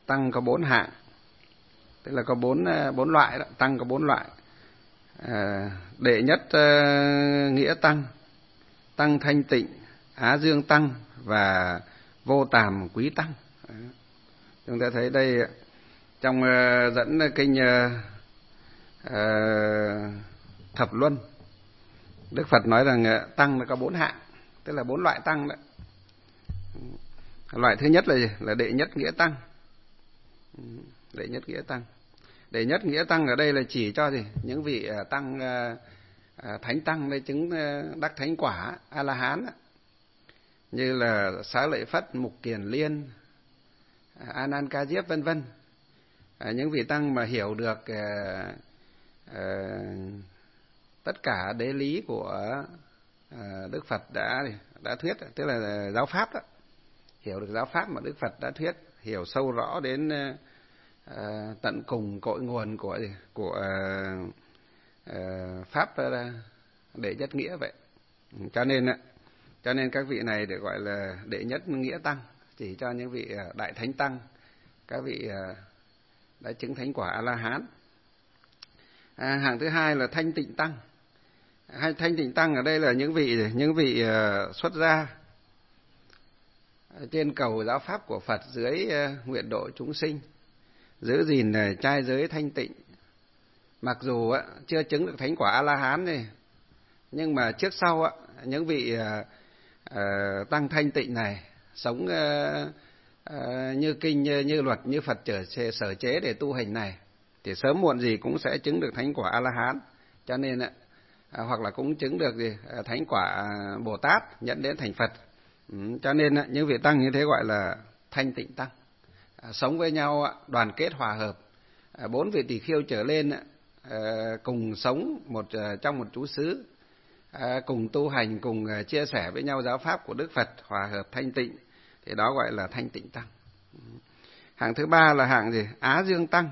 Tăng có 4 hạng, tức là có bốn loại đó. Tăng có 4 loại. Đệ nhất nghĩa tăng, tăng thanh tịnh, á dương tăng và vô tàm quý tăng. Chúng ta thấy đây trong dẫn kinh Thập Luân, Đức Phật nói rằng tăng là có 4 hạng, tức là 4 loại tăng đó. Loại thứ nhất là đệ nhất nghĩa tăng. Đệ nhất nghĩa tăng. Đệ nhất nghĩa tăng ở đây là chỉ cho gì? Những vị tăng thánh tăng đây chứng đắc thánh quả A La Hán, như là Xá Lợi Phất, Mục Kiền Liên, A Nan Ca Diếp vân vân. Những vị tăng mà hiểu được tất cả đế lý của Đức Phật đã thuyết, tức là giáo pháp đó. Hiểu được giáo pháp mà Đức Phật đã thuyết, hiểu sâu rõ đến tận cùng cội nguồn của pháp đệ nhất nghĩa vậy. Cho nên các vị này được gọi là đệ nhất nghĩa tăng, chỉ cho những vị đại thánh tăng, các vị đã chứng thánh quả A La Hán. Hạng thứ hai là thanh tịnh tăng. Thanh tịnh tăng ở đây là những vị xuất gia trên cầu giáo pháp của Phật, dưới nguyện độ chúng sinh, giữ gìn trai giới thanh tịnh. Mặc dù chưa chứng được thánh quả A La Hán này, nhưng mà trước sau những vị tăng thanh tịnh này sống như kinh, như luật, như Phật sở chế để tu hành này, thì sớm muộn gì cũng sẽ chứng được thánh quả A La Hán. Cho nên hoặc là cũng chứng được thánh quả Bồ Tát, nhận đến thành Phật. Cho nên những vị tăng như thế gọi là thanh tịnh tăng. Sống với nhau đoàn kết hòa hợp, 4 vị tỳ khưu trở lên cùng sống trong một trú xứ, cùng tu hành, cùng chia sẻ với nhau giáo pháp của Đức Phật, hòa hợp thanh tịnh, thì đó gọi là thanh tịnh tăng. Hạng thứ ba là hạng gì? Á dương tăng.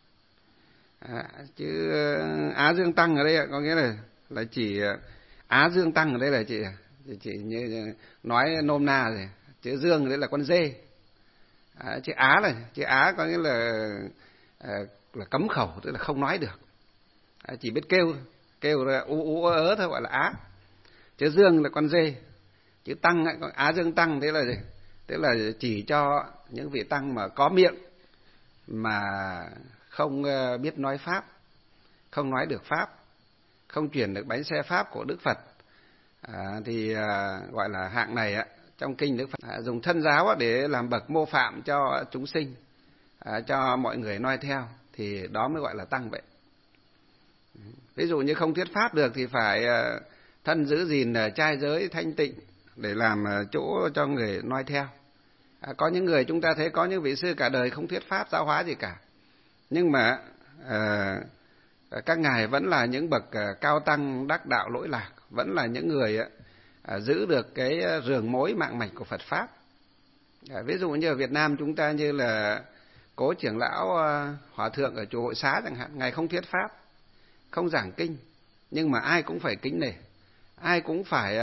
Chứ Á dương tăng ở đây có nghĩa là chỉ Á dương tăng ở đây là chỉ như nói nôm na rồi. Chữ dương ở đây là con dê. Chữ Á có nghĩa là cấm khẩu, tức là không nói được, chỉ biết kêu là ú ớ thôi, gọi là Á. Chữ dương là con dê. Chữ tăng Á dương tăng thế là gì? Tức là chỉ cho những vị tăng mà có miệng mà không biết nói pháp, không nói được pháp, không truyền được bánh xe pháp của Đức Phật, thì gọi là hạng này trong kinh Đức Phật dùng thân giáo để làm bậc mô phạm cho chúng sinh, cho mọi người noi theo, thì đó mới gọi là tăng vậy. Ví dụ như không thuyết pháp được thì phải thân giữ gìn trai giới thanh tịnh để làm chỗ cho người noi theo. Có những người chúng ta thấy, có những vị sư cả đời không thuyết pháp giáo hóa gì cả, nhưng mà các ngài vẫn là những bậc cao tăng đắc đạo lỗi lạc, vẫn là những người giữ được cái rường mối mạng mạch của Phật pháp. Ví dụ như ở Việt Nam chúng ta, như là Cố trưởng lão Hòa thượng ở chùa Hội Xá chẳng hạn, ngài không thuyết pháp, không giảng kinh, nhưng mà ai cũng phải kính nể, ai cũng phải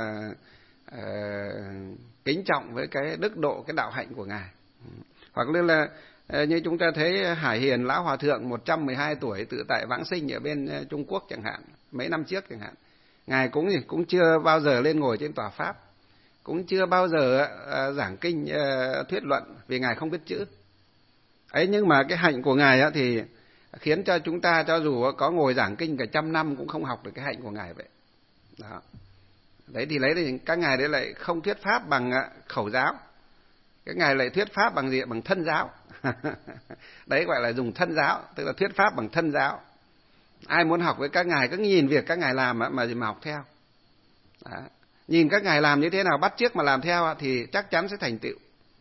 kính trọng với cái đức độ, cái đạo hạnh của ngài. Hoặc là như chúng ta thấy Hải Hiền lão Hòa thượng 112 tuổi tự tại vãng sinh ở bên Trung Quốc chẳng hạn, mấy năm trước chẳng hạn, ngài cũng chưa bao giờ lên ngồi trên tòa pháp, cũng chưa bao giờ giảng kinh thuyết luận, vì ngài không biết chữ ấy. Nhưng mà cái hạnh của ngài thì khiến cho chúng ta, cho dù có ngồi giảng kinh cả 100 năm cũng không học được cái hạnh của ngài vậy. Đó. Đấy thì các ngài đấy lại không thuyết pháp bằng khẩu giáo, các ngài lại thuyết pháp bằng gì? Bằng thân giáo. Đấy gọi là dùng thân giáo, tức là thuyết pháp bằng thân giáo. Ai muốn học với các ngài cứ nhìn việc các ngài làm mà học theo. Đó. Nhìn các ngài làm như thế nào, bắt chước mà làm theo thì chắc chắn sẽ thành tựu,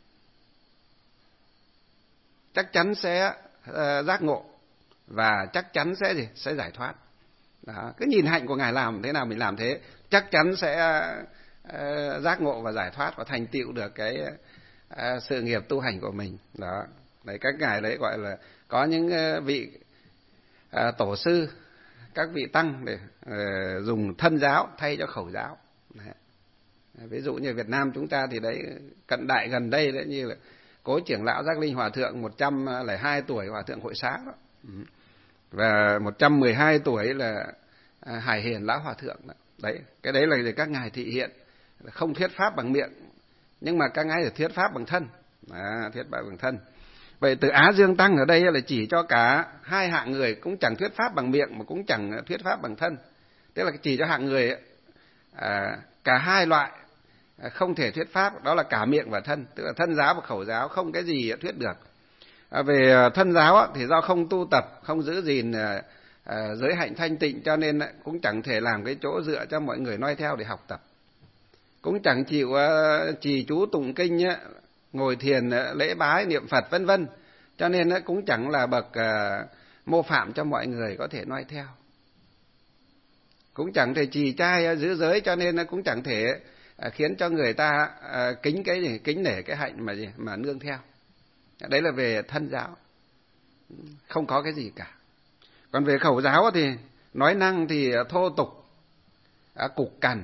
chắc chắn sẽ giác ngộ, và chắc chắn sẽ giải thoát. Đó. Cứ nhìn hạnh của ngài làm thế nào mình làm thế, chắc chắn sẽ giác ngộ và giải thoát và thành tựu được cái sự nghiệp tu hành của mình. Đó. Đấy, các ngài đấy gọi là có những vị tổ sư, các vị tăng để dùng thân giáo thay cho khẩu giáo. Đấy. Ví dụ như Việt Nam chúng ta thì đấy, cận đại gần đây đấy, như là Cố Trưởng lão Giác Linh Hòa Thượng 102 tuổi, Hòa Thượng Hội Xá đó. Và 112 tuổi là Hải Hiền Lão Hòa Thượng đó. Đấy, cái đấy là các ngài thị hiện không thuyết pháp bằng miệng, nhưng mà các ngài là thuyết pháp bằng thân. Thuyết pháp bằng thân. Vậy từ Á Dương Tăng ở đây là chỉ cho cả hai hạng người, cũng chẳng thuyết pháp bằng miệng mà cũng chẳng thuyết pháp bằng thân. Tức là chỉ cho hạng người cả hai loại không thể thuyết pháp, đó là cả miệng và thân, tức là thân giáo và khẩu giáo không cái gì thuyết được. Về thân giáo thì do không tu tập, không giữ gìn giới hạnh thanh tịnh, cho nên cũng chẳng thể làm cái chỗ dựa cho mọi người noi theo để học tập, cũng chẳng chịu trì chú tụng kinh, ngồi thiền lễ bái niệm Phật vân vân, cho nên cũng chẳng là bậc mô phạm cho mọi người có thể noi theo, cũng chẳng thể trì trai giữ giới, cho nên cũng chẳng thể khiến cho người ta kính nể cái hạnh mà nương theo. Đấy là về thân giáo, không có cái gì cả. Còn về khẩu giáo thì nói năng thì thô tục, cục cằn,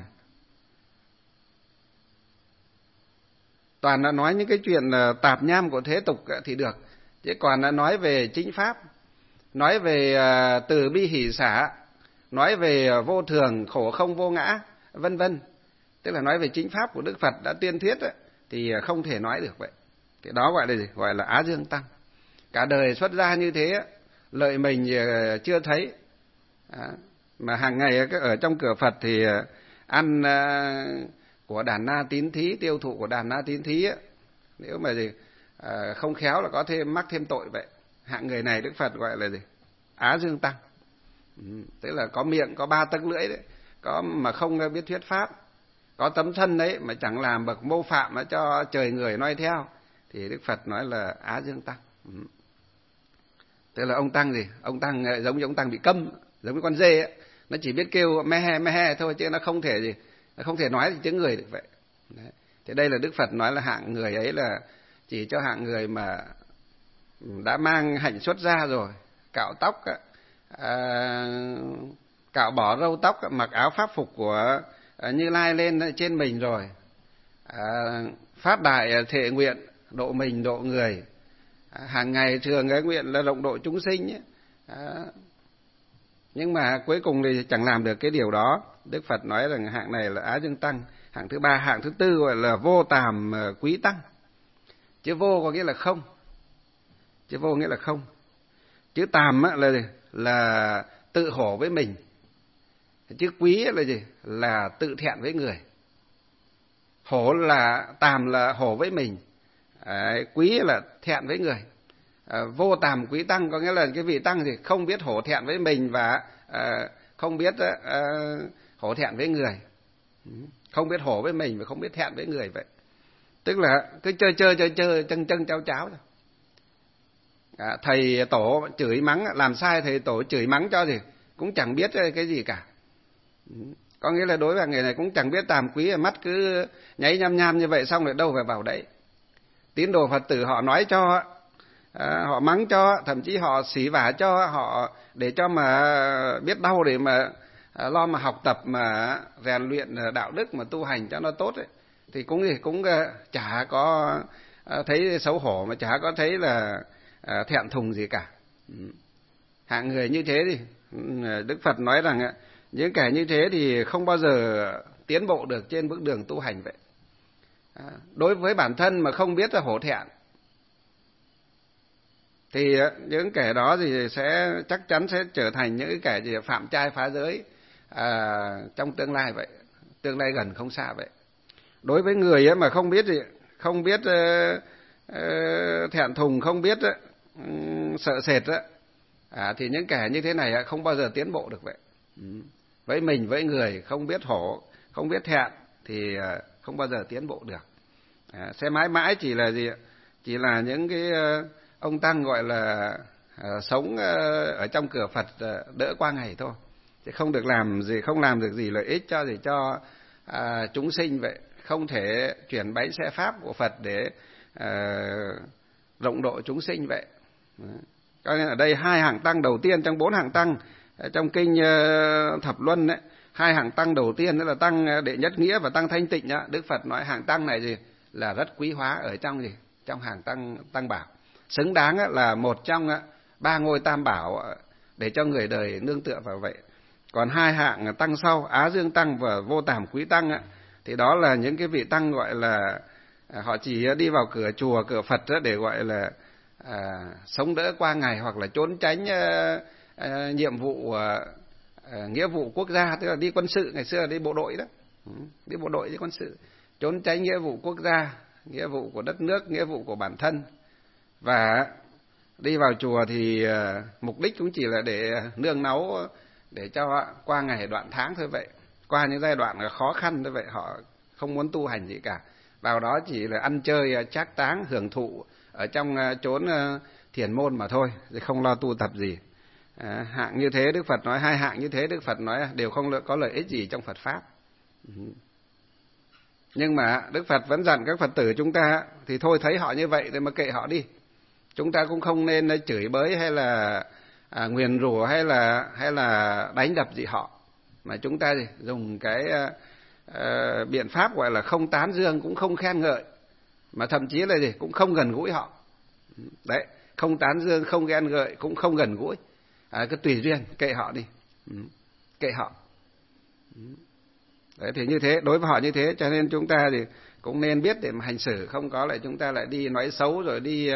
toàn là nói những cái chuyện tạp nham của thế tục thì được, chứ còn là nói về chính pháp, nói về từ bi hỷ xả, nói về vô thường khổ không vô ngã vân vân, tức là nói về chính pháp của Đức Phật đã tuyên thuyết thì không thể nói được vậy. Thì đó gọi là gì? Gọi là Á Dương Tăng. Cả đời xuất gia như thế, lợi mình chưa thấy, mà hàng ngày ở trong cửa Phật thì ăn của đàn na tín thí, tiêu thụ của đàn na tín thí, nếu mà gì không khéo là có thêm mắc thêm tội vậy. Hạng người này Đức Phật gọi là gì? Á Dương Tăng. Tức là có miệng, có 3 tấc lưỡi đấy, có mà không biết thuyết pháp, có tấm thân đấy mà chẳng làm bậc mô phạm cho trời người noi theo, thì Đức Phật nói là Á Dương Tăng. Tức là ông Tăng gì? Ông Tăng giống như ông Tăng bị câm, giống như con dê ấy. Nó chỉ biết kêu me he thôi, chứ nó không thể gì, nó không thể nói tiếng người được vậy. Đấy. Thì đây là Đức Phật nói là hạng người ấy là chỉ cho hạng người mà đã mang hạnh xuất gia rồi, cạo tóc, cạo bỏ râu tóc, mặc áo pháp phục của Như Lai lên trên mình rồi, phát đại thệ nguyện độ mình độ người, hàng ngày thường cái nguyện là rộng độ chúng sinh ấy. Nhưng mà cuối cùng thì chẳng làm được cái điều đó. Đức Phật nói rằng hạng này là Á Dương Tăng. Hạng thứ 3, hạng thứ 4 gọi là vô tàm quý tăng. Chữ vô có nghĩa là không, chữ vô nghĩa là không. Chữ tàm là tự hổ với mình. Chữ quý là gì? Là tự thẹn với người. Hổ là tàm là hổ với mình, quý là thẹn với người. Vô tàm quý tăng có nghĩa là cái vị tăng thì không biết hổ thẹn với mình và không biết hổ thẹn với người, không biết hổ với mình và không biết thẹn với người vậy. Tức là cứ chơi chân cháo cháo thôi. Thầy tổ chửi mắng, làm sai thầy tổ chửi mắng cho gì cũng chẳng biết cái gì cả. Có nghĩa là đối với người này cũng chẳng biết tàm quý, mắt cứ nháy nhăm nham như vậy, xong rồi đâu phải vào đấy. Tín đồ Phật tử họ nói cho, họ mắng cho, thậm chí họ xỉ vả cho, họ để cho mà biết đau để mà lo mà học tập mà rèn luyện đạo đức mà tu hành cho nó tốt ấy, thì cũng chả có thấy xấu hổ, mà chả có thấy là thẹn thùng gì cả. Hạng người như thế thì Đức Phật nói rằng những kẻ như thế thì không bao giờ tiến bộ được trên bước đường tu hành vậy. Đối với bản thân mà không biết là hổ thẹn thì những kẻ đó thì chắc chắn sẽ trở thành những kẻ gì phạm trai phá giới trong tương lai vậy, tương lai gần không xa vậy. Đối với người ấy mà không biết gì, không biết thẹn thùng, không biết sợ sệt thì những kẻ như thế này không bao giờ tiến bộ được vậy. Với mình, với người không biết hổ, không biết thẹn thì không bao giờ tiến bộ được. Sẽ mãi mãi chỉ là gì? Chỉ là những cái ông tăng gọi là sống ở trong cửa Phật đỡ qua ngày thôi, chứ không được làm gì, không làm được gì lợi ích cho chúng sinh vậy, không thể chuyển bánh xe pháp của Phật để rộng độ chúng sinh vậy. Cho nên ở đây 2 hạng tăng đầu tiên trong 4 hạng tăng trong kinh Thập Luân ấy, 2 hạng tăng đầu tiên đó là tăng đệ nhất nghĩa và tăng thanh tịnh đó. Đức Phật nói hạng tăng này gì là rất quý hóa ở trong gì, trong hàng tăng bảo, xứng đáng là một trong 3 ngôi tam bảo để cho người đời nương tựa vào vậy. Còn 2 hạng tăng sau, Á Dương Tăng và Vô Tàm Quý Tăng thì đó là những cái vị tăng gọi là họ chỉ đi vào cửa chùa, cửa Phật để gọi là sống đỡ qua ngày, hoặc là trốn tránh nhiệm vụ nghĩa vụ quốc gia, tức là đi quân sự, ngày xưa là đi bộ đội đó, đi bộ đội, đi quân sự, trốn tránh nghĩa vụ quốc gia, nghĩa vụ của đất nước, nghĩa vụ của bản thân. Và đi vào chùa thì mục đích cũng chỉ là để nương náu, để cho qua ngày đoạn tháng thôi vậy, qua những giai đoạn khó khăn thôi vậy. Họ không muốn tu hành gì cả, vào đó chỉ là ăn chơi trác táng, hưởng thụ ở trong chốn thiền môn mà thôi, thì không lo tu tập gì. Hạng như thế Đức Phật nói, 2 hạng như thế Đức Phật nói đều không có lợi ích gì trong Phật pháp. Nhưng mà Đức Phật vẫn dặn các Phật tử chúng ta thì thôi, thấy họ như vậy thì mà kệ họ đi. Chúng ta cũng không nên chửi bới hay là nguyền rủa hay là đánh đập gì họ, mà chúng ta dùng cái biện pháp gọi là không tán dương cũng không khen ngợi, mà thậm chí là cũng không gần gũi họ. Đấy, không tán dương, không khen ngợi, cũng không gần gũi, cứ tùy duyên, kệ họ đi, kệ họ. Đấy, thì như thế, đối với họ như thế, cho nên chúng ta thì cũng nên biết để mà hành xử, không có lại chúng ta lại đi nói xấu rồi đi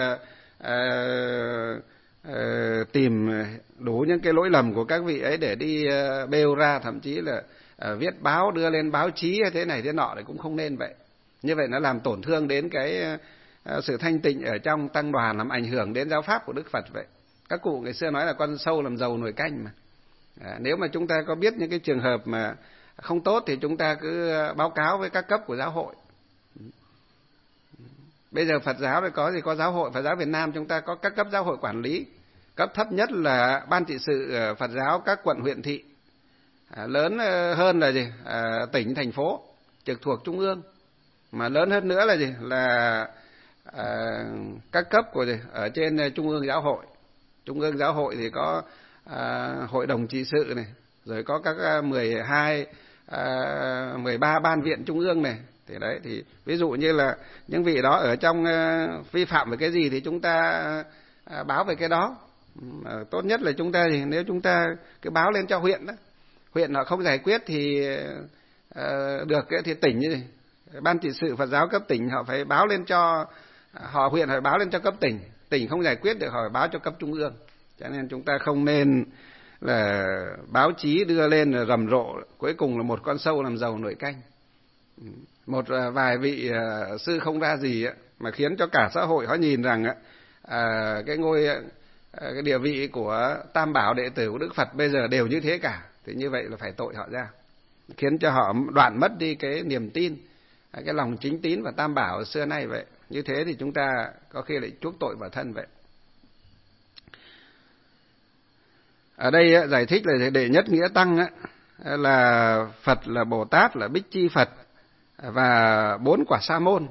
tìm đủ những cái lỗi lầm của các vị ấy để đi bêu ra, thậm chí là viết báo đưa lên báo chí hay thế này thế nọ thì cũng không nên vậy. Như vậy nó làm tổn thương đến cái sự thanh tịnh ở trong tăng đoàn, làm ảnh hưởng đến giáo pháp của Đức Phật vậy. Các cụ ngày xưa nói là con sâu làm dầu nồi canh mà. Nếu mà chúng ta có biết những cái trường hợp mà không tốt thì chúng ta cứ báo cáo với các cấp của giáo hội. Bây giờ Phật giáo thì có gì, có giáo hội Phật giáo Việt Nam, chúng ta có các cấp giáo hội quản lý. Cấp thấp nhất là ban trị sự Phật giáo các quận huyện thị, lớn hơn là gì, tỉnh thành phố trực thuộc trung ương, mà lớn hơn nữa là gì, là các cấp của gì ở trên trung ương giáo hội. Trung ương giáo hội thì có hội đồng trị sự này, rồi có các 13 ban viện trung ương này. Thì đấy, thì ví dụ như là những vị đó ở trong vi phạm về cái gì thì chúng ta báo về cái đó. Tốt nhất là chúng ta thì nếu chúng ta cứ báo lên cho huyện đó, huyện họ không giải quyết thì được thì tỉnh như ban trị sự Phật giáo cấp tỉnh họ phải báo lên cho họ, huyện phải báo lên cho cấp tỉnh, tỉnh không giải quyết được họ phải báo cho cấp trung ương. Cho nên chúng ta không nên là báo chí đưa lên là rầm rộ, cuối cùng là một con sâu làm dầu nồi canh. Một vài vị sư không ra gì mà khiến cho cả xã hội họ nhìn rằng cái cái địa vị của tam bảo đệ tử của Đức Phật bây giờ đều như thế cả, thì như vậy là phải tội họ ra, khiến cho họ đoạn mất đi cái niềm tin, cái lòng chính tín và tam bảo xưa nay vậy. Như thế thì chúng ta có khi lại chuốc tội vào thân vậy. Ở đây giải thích là đệ nhất nghĩa tăng là Phật là Bồ Tát, là Bích Chi Phật và 4 quả sa môn.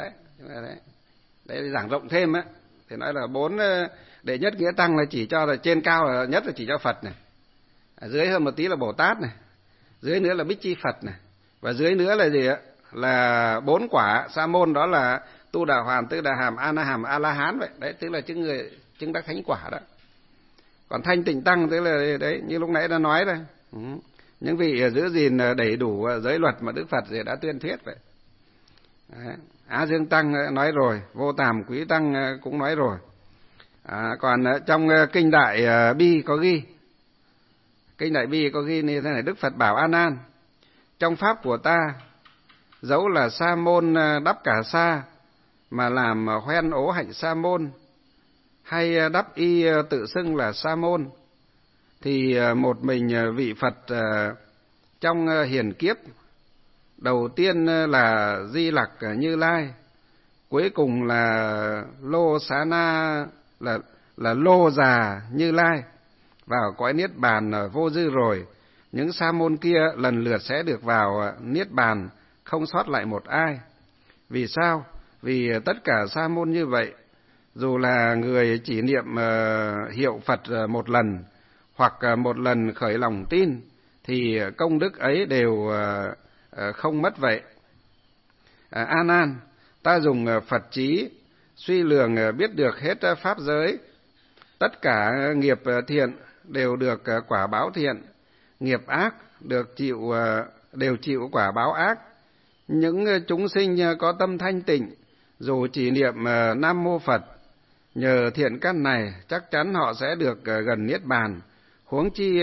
Đấy giảng rộng thêm thì nói là 4 đệ nhất nghĩa tăng là chỉ cho là trên cao nhất là chỉ cho Phật này, dưới hơn một tí là Bồ Tát này, dưới nữa là Bích Chi Phật này, và dưới nữa là gì ạ, là 4 quả sa môn, đó là Tu Đà Hoàn, Tư Đà Hàm, A Na Hàm, A La Hán vậy. Đấy tức là chứng đắc thánh quả đó. Còn thanh tịnh tăng tức là đấy như lúc nãy đã nói đây, những vị giữ gìn đầy đủ giới luật mà Đức Phật đã tuyên thuyết vậy. Đấy. Á Dương Tăng nói rồi, Vô Tàm Quý Tăng cũng nói rồi. Còn trong kinh Đại Bi có ghi, kinh Đại Bi có ghi như thế này: Đức Phật bảo A Nan, trong pháp của ta, dẫu là sa môn đắp cả sa mà làm hoen ố hạnh sa môn, hay đắp y tự xưng là sa môn, thì một mình vị Phật trong hiền kiếp, đầu tiên là Di Lặc Như Lai, cuối cùng là Lô Xá Na, là Lô Già Như Lai, vào cõi niết bàn vô dư rồi, những sa môn kia lần lượt sẽ được vào niết bàn, không sót lại một ai. Vì sao? Vì tất cả sa môn như vậy, dù là người chỉ niệm hiệu Phật một lần, hoặc một lần khởi lòng tin, thì công đức ấy đều không mất vậy. A Nan, ta dùng Phật trí suy lường biết được hết pháp giới. Tất cả nghiệp thiện đều được quả báo thiện, nghiệp ác đều chịu quả báo ác. Những chúng sinh có tâm thanh tịnh, dù chỉ niệm Nam Mô Phật, nhờ thiện căn này chắc chắn họ sẽ được gần niết bàn. Huống chi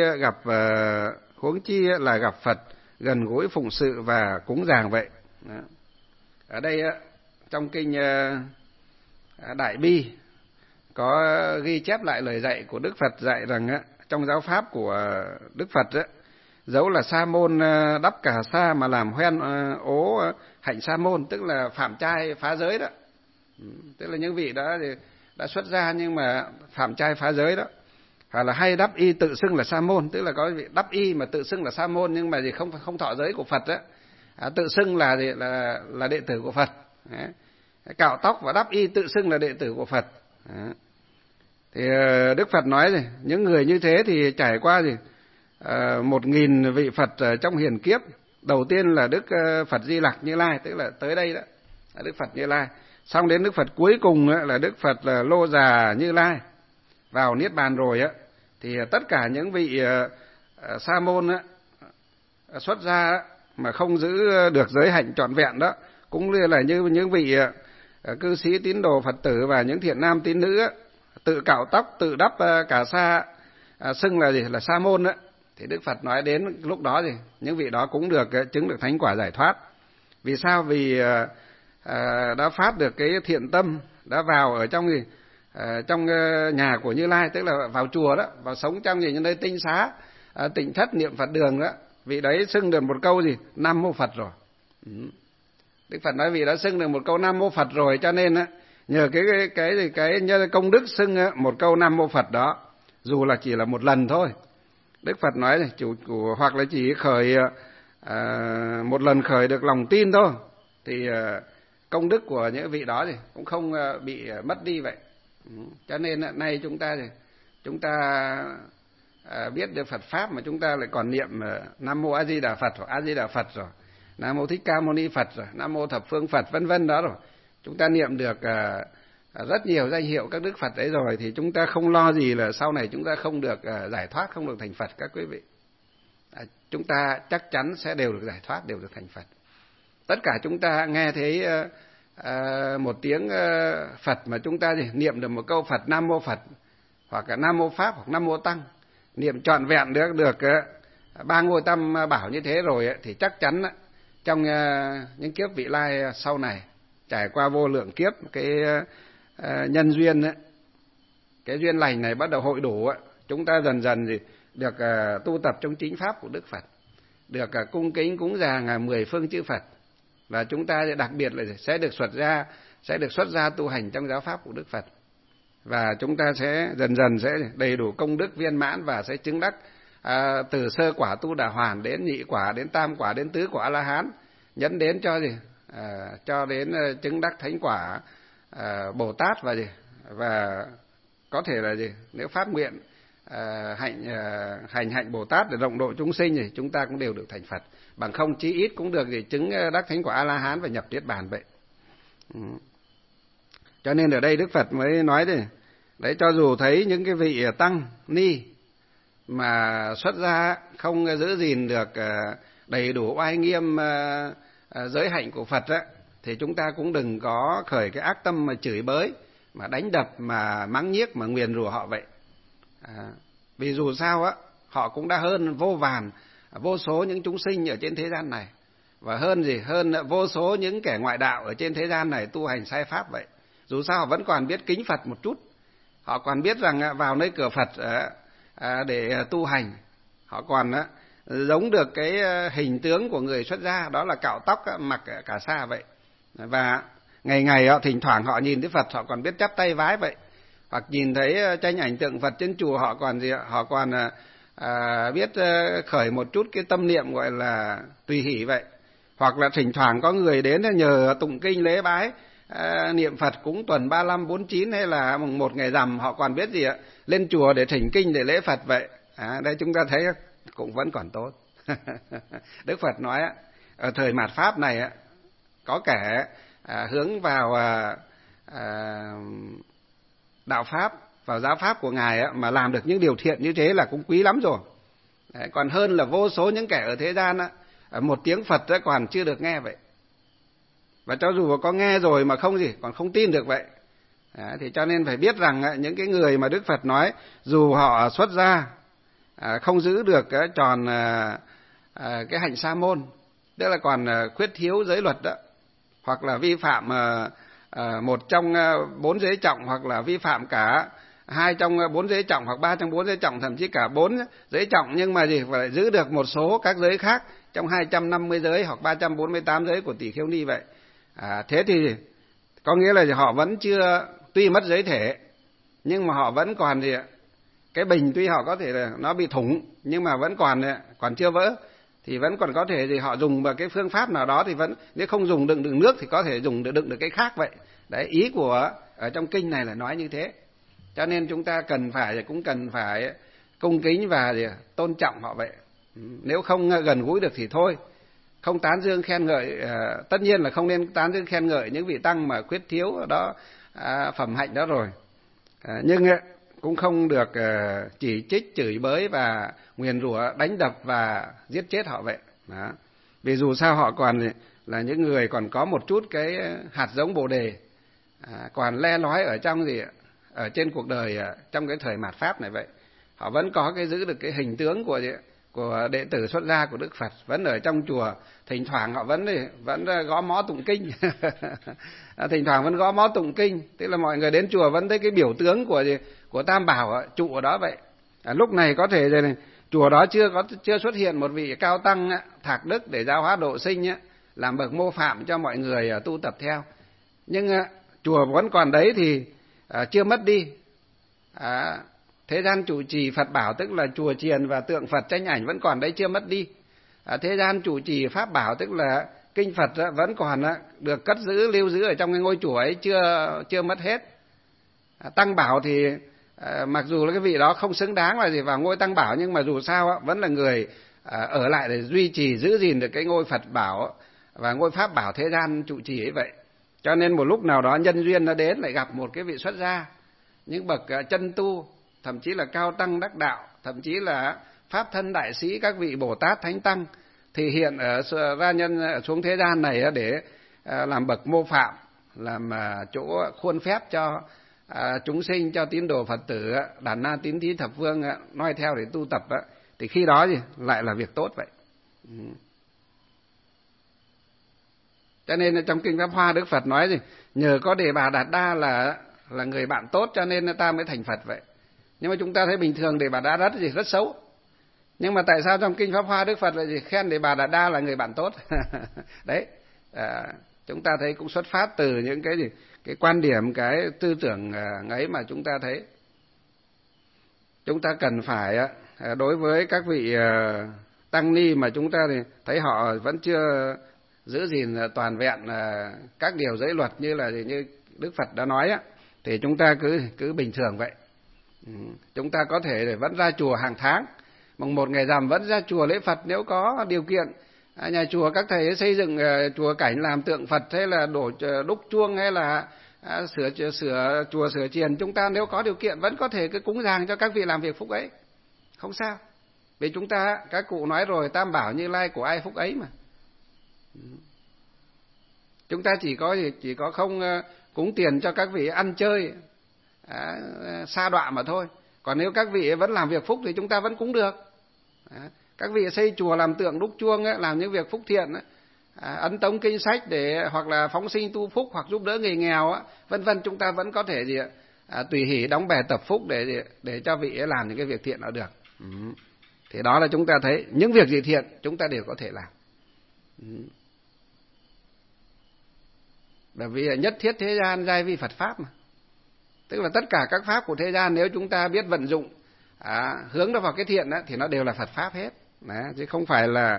là gặp Phật, gần gũi phụng sự và cúng dường vậy. Đó. Ở đây trong kinh Đại Bi có ghi chép lại lời dạy của Đức Phật dạy rằng trong giáo pháp của Đức Phật dẫu là sa môn đắp cà sa mà làm hoen ố hạnh sa môn, tức là phạm trai phá giới đó. Tức là những vị đó thì đã xuất gia nhưng mà phạm trai phá giới đó. Hoặc là hay đắp y tự xưng là sa môn, tức là có vị đắp y mà tự xưng là sa môn nhưng mà gì không thọ giới của Phật đó. Tự xưng là đệ tử của Phật. Cạo tóc và đắp y tự xưng là đệ tử của Phật. Thì Đức Phật nói gì, những người như thế thì trải qua 1.000 vị Phật trong hiền kiếp. Đầu tiên là Đức Phật Di Lặc Như Lai, tức là tới đây đó là Đức Phật Như Lai. Xong đến Đức Phật cuối cùng là Đức Phật Lô Già Như Lai. Vào niết bàn rồi thì tất cả những vị sa môn xuất gia mà không giữ được giới hạnh trọn vẹn đó, cũng như là như những vị cư sĩ tín đồ Phật tử và những thiện nam tín nữ tự cạo tóc, tự đắp cà sa, xưng là là sa môn đó, thì Đức Phật nói đến lúc đó thì những vị đó cũng được chứng được thánh quả giải thoát. Vì sao? Vì đã phát được cái thiện tâm, đã vào ở trong trong nhà của Như Lai, tức là vào chùa đó, vào sống trong những nơi tinh xá, tịnh thất niệm Phật đường đó. Vị đấy xưng được một câu Nam Mô Phật rồi. Đức Phật nói vị đã xưng được một câu Nam Mô Phật rồi, cho nên nhờ cái công đức xưng một câu Nam Mô Phật đó, dù là chỉ là một lần thôi. Đức Phật nói hoặc là chỉ khởi một lần khởi được lòng tin thôi, thì công đức của những vị đó thì cũng không bị mất đi vậy. Cho nên nay chúng ta biết được Phật pháp mà chúng ta lại còn niệm Nam Mô A Di Đà Phật hoặc A Di Đà Phật rồi, Nam Mô Thích Ca Mâu Ni Phật rồi, Nam Mô Thập Phương Phật vân vân đó rồi. Chúng ta niệm được rất nhiều danh hiệu các đức Phật ấy rồi, thì chúng ta không lo gì là sau này chúng ta không được giải thoát, không được thành Phật các quý vị. Chúng ta chắc chắn sẽ đều được giải thoát, đều được thành Phật. Tất cả chúng ta nghe thấy một tiếng Phật mà chúng ta niệm được một câu Phật Nam Mô Phật, hoặc là Nam Mô Pháp hoặc Nam Mô Tăng, niệm trọn vẹn được 3 ngôi tam bảo như thế rồi thì chắc chắn trong những kiếp vị lai sau này, trải qua vô lượng kiếp, cái nhân duyên cái duyên lành này bắt đầu hội đủ, chúng ta dần dần được tu tập trong chính pháp của Đức Phật, được cung kính cúng dường 10 phương chư Phật, và chúng ta đặc biệt là sẽ được xuất gia tu hành trong giáo pháp của Đức Phật, và chúng ta sẽ dần dần sẽ đầy đủ công đức viên mãn và sẽ chứng đắc từ sơ quả Tu Đà Hoàn đến nhị quả, đến tam quả, đến tứ quả A La Hán, nhấn đến cho đến chứng đắc thánh quả Bồ Tát, và có thể là nếu phát nguyện hành hạnh Bồ Tát để rộng độ chúng sinh thì chúng ta cũng đều được thành Phật, bằng không chí ít cũng được chứng đắc thánh quả A La Hán và nhập niết bàn vậy. Cho nên ở đây Đức Phật mới nói đấy, cho dù thấy những cái vị tăng ni mà xuất gia không giữ gìn được đầy đủ oai nghiêm giới hạnh của Phật thì chúng ta cũng đừng có khởi cái ác tâm mà chửi bới, mà đánh đập, mà mắng nhiếc, mà nguyền rủa họ vậy. Vì dù sao họ cũng đã hơn vô số những chúng sinh ở trên thế gian này, và hơn vô số những kẻ ngoại đạo ở trên thế gian này tu hành sai pháp vậy. Dù sao họ vẫn còn biết kính Phật một chút, họ còn biết rằng vào nơi cửa Phật để tu hành, họ còn giống được cái hình tướng của người xuất gia, đó là cạo tóc, mặc cà sa vậy. Và ngày thỉnh thoảng họ nhìn thấy Phật họ còn biết chắp tay vái vậy, hoặc nhìn thấy tranh ảnh tượng Phật trên chùa họ còn biết khởi một chút cái tâm niệm gọi là tùy hỷ vậy. Hoặc là thỉnh thoảng có người đến nhờ tụng kinh lễ bái, niệm Phật cúng tuần 35, 49 hay là mùng 1 ngày rằm, họ còn biết lên chùa để thỉnh kinh để lễ Phật vậy. Đây chúng ta thấy cũng vẫn còn tốt. Đức Phật nói ở thời mạt Pháp này có kẻ hướng vào đạo pháp, vào giáo pháp của Ngài mà làm được những điều thiện như thế là cũng quý lắm rồi. Đấy, còn hơn là vô số những kẻ ở thế gian một tiếng Phật còn chưa được nghe vậy. Và cho dù có nghe rồi mà không gì, còn không tin được vậy. Đấy, thì cho nên phải biết rằng những cái người mà Đức Phật nói dù họ xuất gia không giữ được tròn cái hạnh sa môn, tức là còn khuyết thiếu giới luật đó, hoặc là vi phạm một trong 4 giới trọng, hoặc là vi phạm cả 2 trong 4 giới trọng, hoặc 3 trong 4 giới trọng, thậm chí cả 4 giới trọng, nhưng mà gì phải giữ được một số các giới khác trong 250 giới hoặc 348 giới của Tỷ Khưu Ni vậy. Thế thì có nghĩa là họ vẫn chưa, tuy mất giới thể nhưng mà họ vẫn còn gì ạ, cái bình tuy họ có thể là nó bị thủng nhưng mà vẫn còn chưa vỡ, thì vẫn còn có thể thì họ dùng vào cái phương pháp nào đó, thì vẫn nếu không dùng đựng nước thì có thể dùng đựng được cái khác vậy. Đấy, ý của ở trong kinh này là nói như thế. Cho nên chúng ta cũng cần phải cung kính và tôn trọng họ vậy. Nếu không gần gũi được thì thôi, không tán dương khen ngợi, tất nhiên là không nên tán dương khen ngợi những vị tăng mà khuyết thiếu đó phẩm hạnh đó rồi. Nhưng cũng không được chỉ trích, chửi bới và nguyền rủa, đánh đập và giết chết họ vậy. Đó. Vì dù sao họ còn là những người còn có một chút cái hạt giống Bồ đề, còn le lói ở trong ở trên cuộc đời, trong cái thời mạt Pháp này vậy. Họ vẫn có giữ được cái hình tướng của đệ tử xuất gia của Đức Phật, vẫn ở trong chùa, thỉnh thoảng họ vẫn gõ mõ tụng kinh. Thỉnh thoảng vẫn gõ mõ tụng kinh, tức là mọi người đến chùa vẫn thấy cái biểu tướng của Tam Bảo trụ ở đó vậy. Lúc này có thể chùa đó chưa xuất hiện một vị cao tăng thạc đức để giáo hóa độ sinh làm bậc mô phạm cho mọi người tu tập theo, nhưng chùa vẫn còn đấy thì chưa mất đi. Thế gian trụ trì Phật bảo, tức là chùa chiền và tượng Phật tranh ảnh vẫn còn đấy, chưa mất đi. Thế gian trụ trì Pháp bảo, tức là kinh Phật vẫn còn được cất giữ, lưu giữ ở trong cái ngôi chùa ấy, chưa mất hết. Tăng bảo thì mặc dù là cái vị đó không xứng đáng là vào ngôi tăng bảo, nhưng mà dù sao vẫn là người ở lại để duy trì, giữ gìn được cái ngôi Phật bảo và ngôi Pháp bảo thế gian trụ trì ấy vậy. Cho nên một lúc nào đó nhân duyên nó đến, lại gặp một cái vị xuất gia, những bậc chân tu, thậm chí là cao tăng đắc đạo, thậm chí là pháp thân đại sĩ, các vị Bồ Tát Thánh Tăng, thì hiện ra nhân xuống thế gian này để làm bậc mô phạm, làm chỗ khuôn phép cho chúng sinh, cho tín đồ Phật tử Đàn Na Tín Thí Thập Phương noi theo để tu tập, thì khi đó lại là việc tốt vậy. Cho nên trong kinh Pháp Hoa Đức Phật nói nhờ có Đề Bà Đạt Đa là người bạn tốt cho nên ta mới thành Phật vậy. Nhưng mà chúng ta thấy bình thường Đề Bà Đạt Đa rất xấu. Nhưng mà tại sao trong kinh Pháp Hoa Đức Phật lại khen Đề Bà Đạt Đa là người bạn tốt? Đấy, chúng ta thấy cũng xuất phát từ những cái quan điểm, cái tư tưởng ấy mà chúng ta thấy. Chúng ta cần phải đối với các vị tăng ni mà chúng ta thì thấy họ vẫn chưa giữ gìn toàn vẹn các điều giới luật như Đức Phật đã nói thì chúng ta cứ bình thường vậy. Chúng ta có thể vẫn ra chùa hàng tháng, mùng 1 ngày rằm vẫn ra chùa lễ Phật nếu có điều kiện. Nhà chùa các thầy xây dựng chùa cảnh làm tượng Phật, hay là đúc chuông, hay là sửa chùa, sửa chiền, chúng ta nếu có điều kiện vẫn có thể cứ cúng dường cho các vị làm việc phúc ấy, không sao. Vì chúng ta, các cụ nói rồi, Tam Bảo Như Lai của ai phúc ấy mà. Chúng ta chỉ có không cúng tiền cho các vị ăn chơi sa đọa mà thôi. Còn nếu các vị vẫn làm việc phúc thì chúng ta vẫn cúng được. Các vị xây chùa, làm tượng, đúc chuông, làm những việc phúc thiện, ấn tống kinh sách để hoặc là phóng sinh tu phúc, hoặc giúp đỡ người nghèo, vân vân, chúng ta vẫn có thể tùy hỷ đóng bè tập phúc để cho vị ấy làm những cái việc thiện đó được. Thì đó là chúng ta thấy những việc gì thiện chúng ta đều có thể làm. Bởi vì nhất thiết thế gian giai vi Phật pháp mà. Tức là tất cả các pháp của thế gian nếu chúng ta biết vận dụng, hướng nó vào cái thiện thì nó đều là Phật pháp hết. Chứ không phải là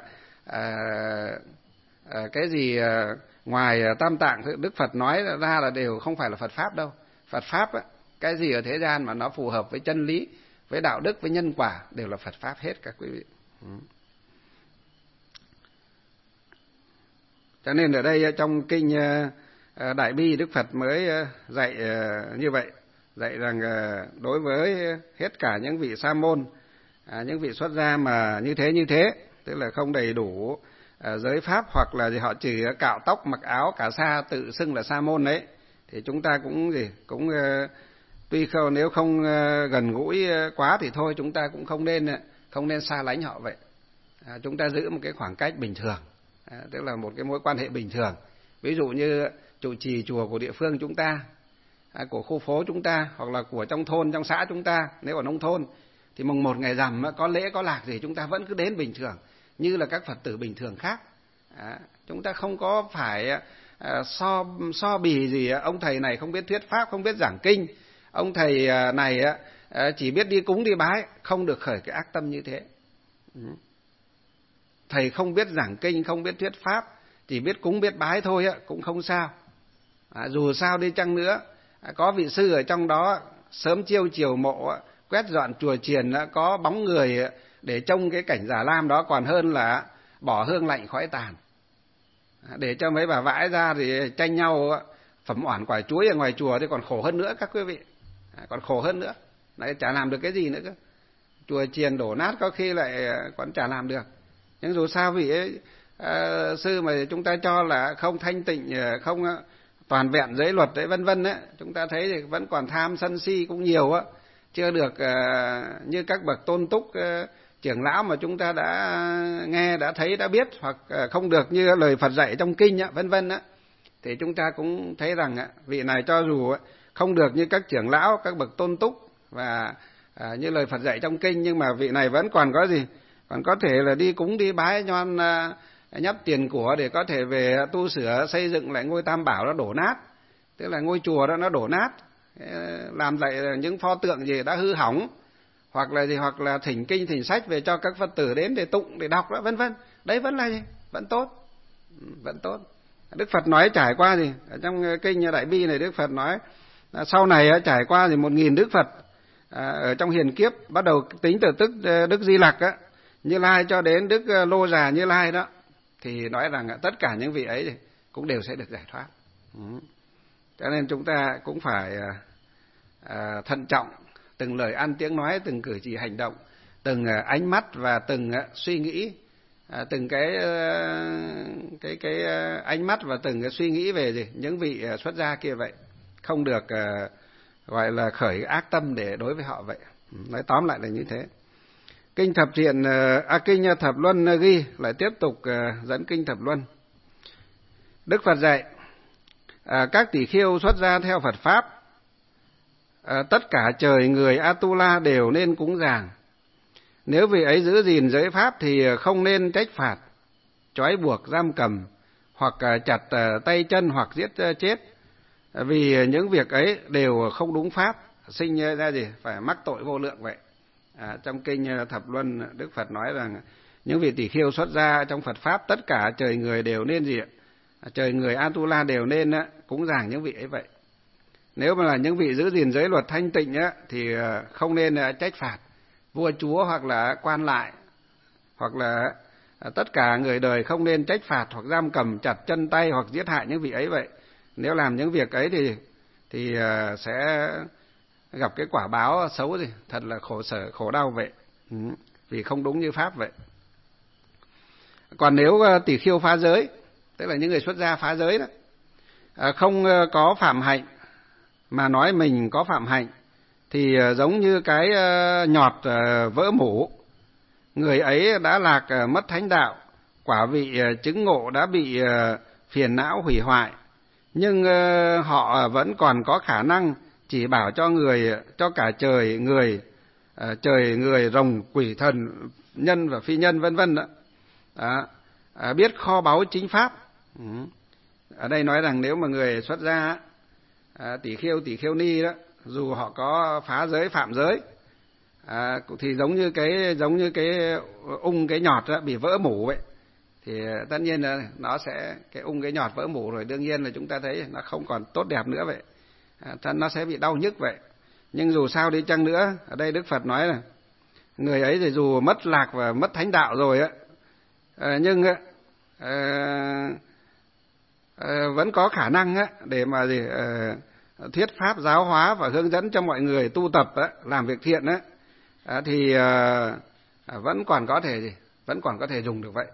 cái gì ngoài Tam Tạng Đức Phật nói ra là đều không phải là Phật pháp đâu. Phật pháp cái gì ở thế gian mà nó phù hợp với chân lý, với đạo đức, với nhân quả đều là Phật pháp hết các quý vị. Cho nên ở đây trong kinh Đại bi Đức Phật mới dạy như vậy, dạy rằng đối với hết cả những vị sa môn, những vị xuất gia mà như thế, tức là không đầy đủ giới pháp, hoặc là họ chỉ cạo tóc mặc áo cả sa tự xưng là sa môn đấy, thì chúng ta cũng tuy nếu không gần gũi quá thì thôi, chúng ta cũng không nên xa lánh họ vậy. Chúng ta giữ một cái khoảng cách bình thường, tức là một cái mối quan hệ bình thường. Ví dụ như trụ trì chùa của địa phương chúng ta, của khu phố chúng ta, hoặc là của trong thôn, trong xã chúng ta, nếu ở nông thôn thì mùng 1 ngày rằm có lễ có lạc gì chúng ta vẫn cứ đến bình thường như là các Phật tử bình thường khác. Chúng ta không có phải so bì gì ông thầy này không biết thuyết pháp, không biết giảng kinh, ông thầy này chỉ biết đi cúng đi bái, không được khởi cái ác tâm như thế. Thầy không biết giảng kinh, không biết thuyết pháp, chỉ biết cúng biết bái thôi cũng không sao. Dù sao đi chăng nữa, có vị sư ở trong đó sớm chiêu chiều mộ, quét dọn chùa chiền, có bóng người để trông cái cảnh Già Lam đó còn hơn là bỏ hương lạnh khói tàn. Để cho mấy bà vãi ra thì tranh nhau phẩm oản quả chuối ở ngoài chùa thì còn khổ hơn nữa các quý vị, còn khổ hơn nữa, lại chả làm được cái gì nữa cơ. Chùa chiền đổ nát có khi lại còn chả làm được. Nhưng dù sao vị ấy, sư mà chúng ta cho là không thanh tịnh, không toàn vẹn giới luật đấy, vân vân đấy, chúng ta thấy thì vẫn còn tham sân si cũng nhiều á, chưa được như các bậc tôn túc trưởng lão mà chúng ta đã nghe, đã thấy, đã biết, hoặc không được như lời Phật dạy trong kinh á, vân vân á, thì chúng ta cũng thấy rằng vị này cho dù không được như các trưởng lão, các bậc tôn túc và như lời Phật dạy trong kinh, nhưng mà vị này vẫn còn có gì, còn có thể là đi cúng đi bái nhoan nhắp tiền của để có thể về tu sửa xây dựng lại ngôi Tam Bảo nó đổ nát, tức là ngôi chùa đó nó đổ nát, làm lại những pho tượng gì đã hư hỏng, hoặc là thỉnh kinh thỉnh sách về cho các Phật tử đến để tụng để đọc đó, vân vân. Đấy vẫn là gì? Vẫn tốt, vẫn tốt. Đức Phật nói trải qua gì ở trong kinh Đại Bi này, Đức Phật nói sau này trải qua thì 1000 Đức Phật ở trong hiền kiếp, bắt đầu tính từ tức Đức Di Lặc Như Lai cho đến Đức Lô Già Như Lai đó, thì nói rằng tất cả những vị ấy cũng đều sẽ được giải thoát. Cho nên chúng ta cũng phải thận trọng từng lời ăn tiếng nói, từng cử chỉ hành động, từng ánh mắt và từng suy nghĩ, từng cái ánh mắt và từng cái suy nghĩ về những vị xuất gia kia vậy, không được gọi là khởi ác tâm để đối với họ vậy. Nói tóm lại là như thế. Kinh Thập Thiện, Kinh Thập Luân ghi lại tiếp tục dẫn kinh Thập Luân. Đức Phật dạy các tỷ khưu xuất gia theo Phật pháp, tất cả trời người Atula đều nên cúng dường. Nếu vị ấy giữ gìn giới pháp thì không nên trách phạt, trói buộc, giam cầm, hoặc chặt tay chân, hoặc giết chết, vì những việc ấy đều không đúng pháp, sinh ra phải mắc tội vô lượng vậy. Trong kinh Thập Luân, Đức Phật nói rằng những vị tỷ khưu xuất gia trong Phật pháp, tất cả trời người đều nên trời người Atula đều nên cúng dường những vị ấy vậy. Nếu mà là những vị giữ gìn giới luật thanh tịnh thì không nên trách phạt vua chúa hoặc là quan lại, hoặc là tất cả người đời không nên trách phạt hoặc giam cầm, chặt chân tay hoặc giết hại những vị ấy vậy. Nếu làm những việc ấy thì sẽ gặp cái quả báo xấu thật là khổ sở, khổ đau vậy, vì không đúng như pháp vậy. Còn nếu tỷ khưu phá giới, tức là những người xuất gia phá giới đó, không có phạm hạnh mà nói mình có phạm hạnh, thì giống như cái nhọt vỡ mủ, người ấy đã lạc mất thánh đạo, quả vị chứng ngộ đã bị phiền não hủy hoại, nhưng họ vẫn còn có khả năng chỉ bảo cho cả trời người, rồng, quỷ, thần, nhân và phi nhân vân vân đó, biết kho báu chính pháp. Ở đây nói rằng nếu mà người xuất gia tỷ khưu ni đó, dù họ có phá giới phạm giới, thì giống như cái cái nhọt đó, bị vỡ mủ vậy, thì tất nhiên là nó sẽ cái nhọt vỡ mủ rồi, đương nhiên là chúng ta thấy nó không còn tốt đẹp nữa vậy, thân nó sẽ bị đau nhức vậy. Nhưng dù sao đi chăng nữa, ở đây Đức Phật nói là người ấy thì dù mất lạc và mất thánh đạo rồi nhưng vẫn có khả năng á, để mà thuyết pháp giáo hóa và hướng dẫn cho mọi người tu tập á, làm việc thiện á, thì vẫn còn có thể dùng được vậy.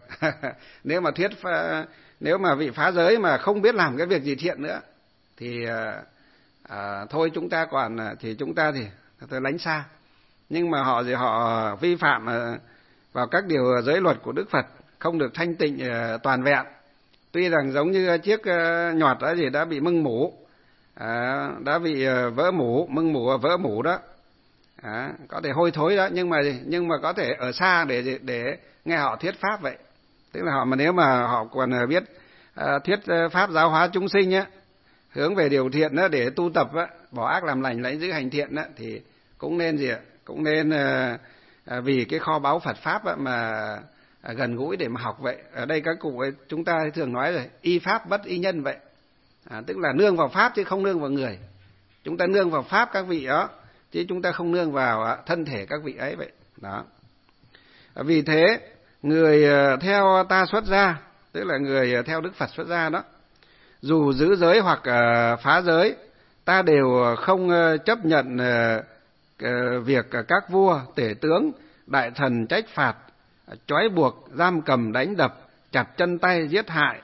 Nếu mà vị phá giới mà không biết làm cái việc gì thiện nữa thì thôi chúng ta thì lánh xa. Nhưng mà họ vi phạm vào các điều giới luật của Đức Phật, không được thanh tịnh toàn vẹn. Tuy rằng giống như chiếc nhọt đó đã bị mưng mủ, đã bị vỡ mủ, mưng mủ và vỡ mủ đó, có thể hôi thối đó, nhưng mà có thể ở xa để nghe họ thuyết pháp vậy. Tức là nếu mà họ còn biết thuyết pháp giáo hóa chúng sinh á, hướng về điều thiện đó để tu tập á, bỏ ác làm lành, lãnh giữ hành thiện á, thì cũng nên vì cái kho báu Phật pháp á, mà gần gũi để mà học vậy. Ở đây các cụ ấy, chúng ta thường nói rồi, y pháp bất y nhân vậy. Tức là nương vào pháp chứ không nương vào người. Chúng ta nương vào pháp các vị đó, chứ chúng ta không nương vào thân thể các vị ấy vậy. Đó. Vì thế, người theo ta xuất gia, tức là người theo Đức Phật xuất gia đó, dù giữ giới hoặc phá giới, ta đều không chấp nhận việc các vua, tể tướng, đại thần trách phạt, trói buộc, giam cầm, đánh đập, chặt chân tay, giết hại.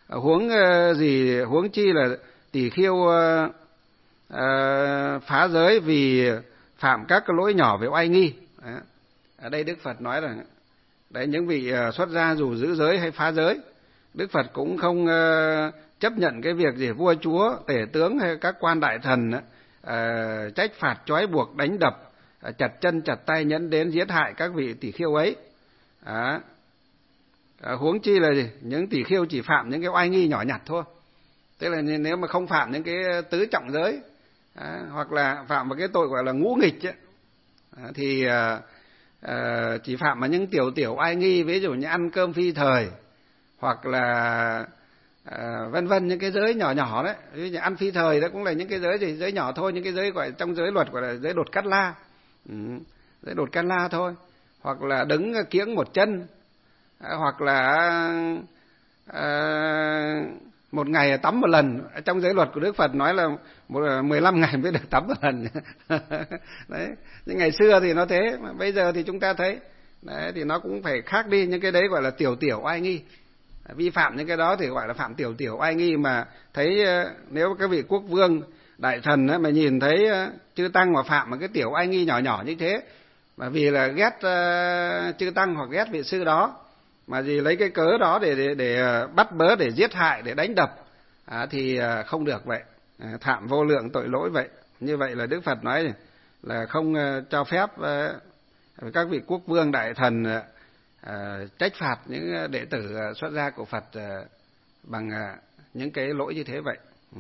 Huống chi là tỳ kheo phá giới vì phạm các cái lỗi nhỏ về oai nghi. Ở đây Đức Phật nói là đấy, những vị xuất gia dù giữ giới hay phá giới, Đức Phật cũng không chấp nhận cái việc gì vua chúa, tể tướng hay các quan đại thần trách phạt, trói buộc, đánh đập, chặt chân chặt tay, nhẫn đến giết hại các vị tỳ kheo ấy. Huống chi là những tỳ kheo chỉ phạm những cái oai nghi nhỏ nhặt thôi. Tức là nếu mà không phạm những cái tứ trọng giới, hoặc là phạm một cái tội gọi là ngũ nghịch ấy, thì chỉ phạm vào những tiểu oai nghi, ví dụ như ăn cơm phi thời, hoặc là vân vân, những cái giới nhỏ nhỏ đấy. Ví dụ ăn phi thời đó cũng là những cái giới nhỏ thôi, những cái giới gọi trong giới luật gọi là giới đột cát la, giới đột cát la thôi. Hoặc là đứng kiễng một chân, hoặc là một ngày tắm một lần. Trong giới luật của Đức Phật nói là 15 ngày mới được tắm một lần. Đấy, nhưng ngày xưa thì nó thế, mà bây giờ thì chúng ta thấy đấy, thì nó cũng phải khác đi. Những cái đấy gọi là tiểu oai nghi. Vi phạm những cái đó thì gọi là phạm tiểu oai nghi. Mà thấy nếu các vị quốc vương, đại thần mà nhìn thấy chư tăng mà phạm một cái tiểu oai nghi nhỏ nhỏ như thế, mà vì là ghét chư tăng hoặc ghét vị sư đó, mà gì lấy cái cớ đó để bắt bớ, để giết hại, để đánh đập, thì không được vậy, phạm vô lượng tội lỗi vậy. Như vậy là Đức Phật nói là không cho phép các vị quốc vương, đại thần trách phạt những đệ tử xuất gia của Phật bằng những cái lỗi như thế vậy.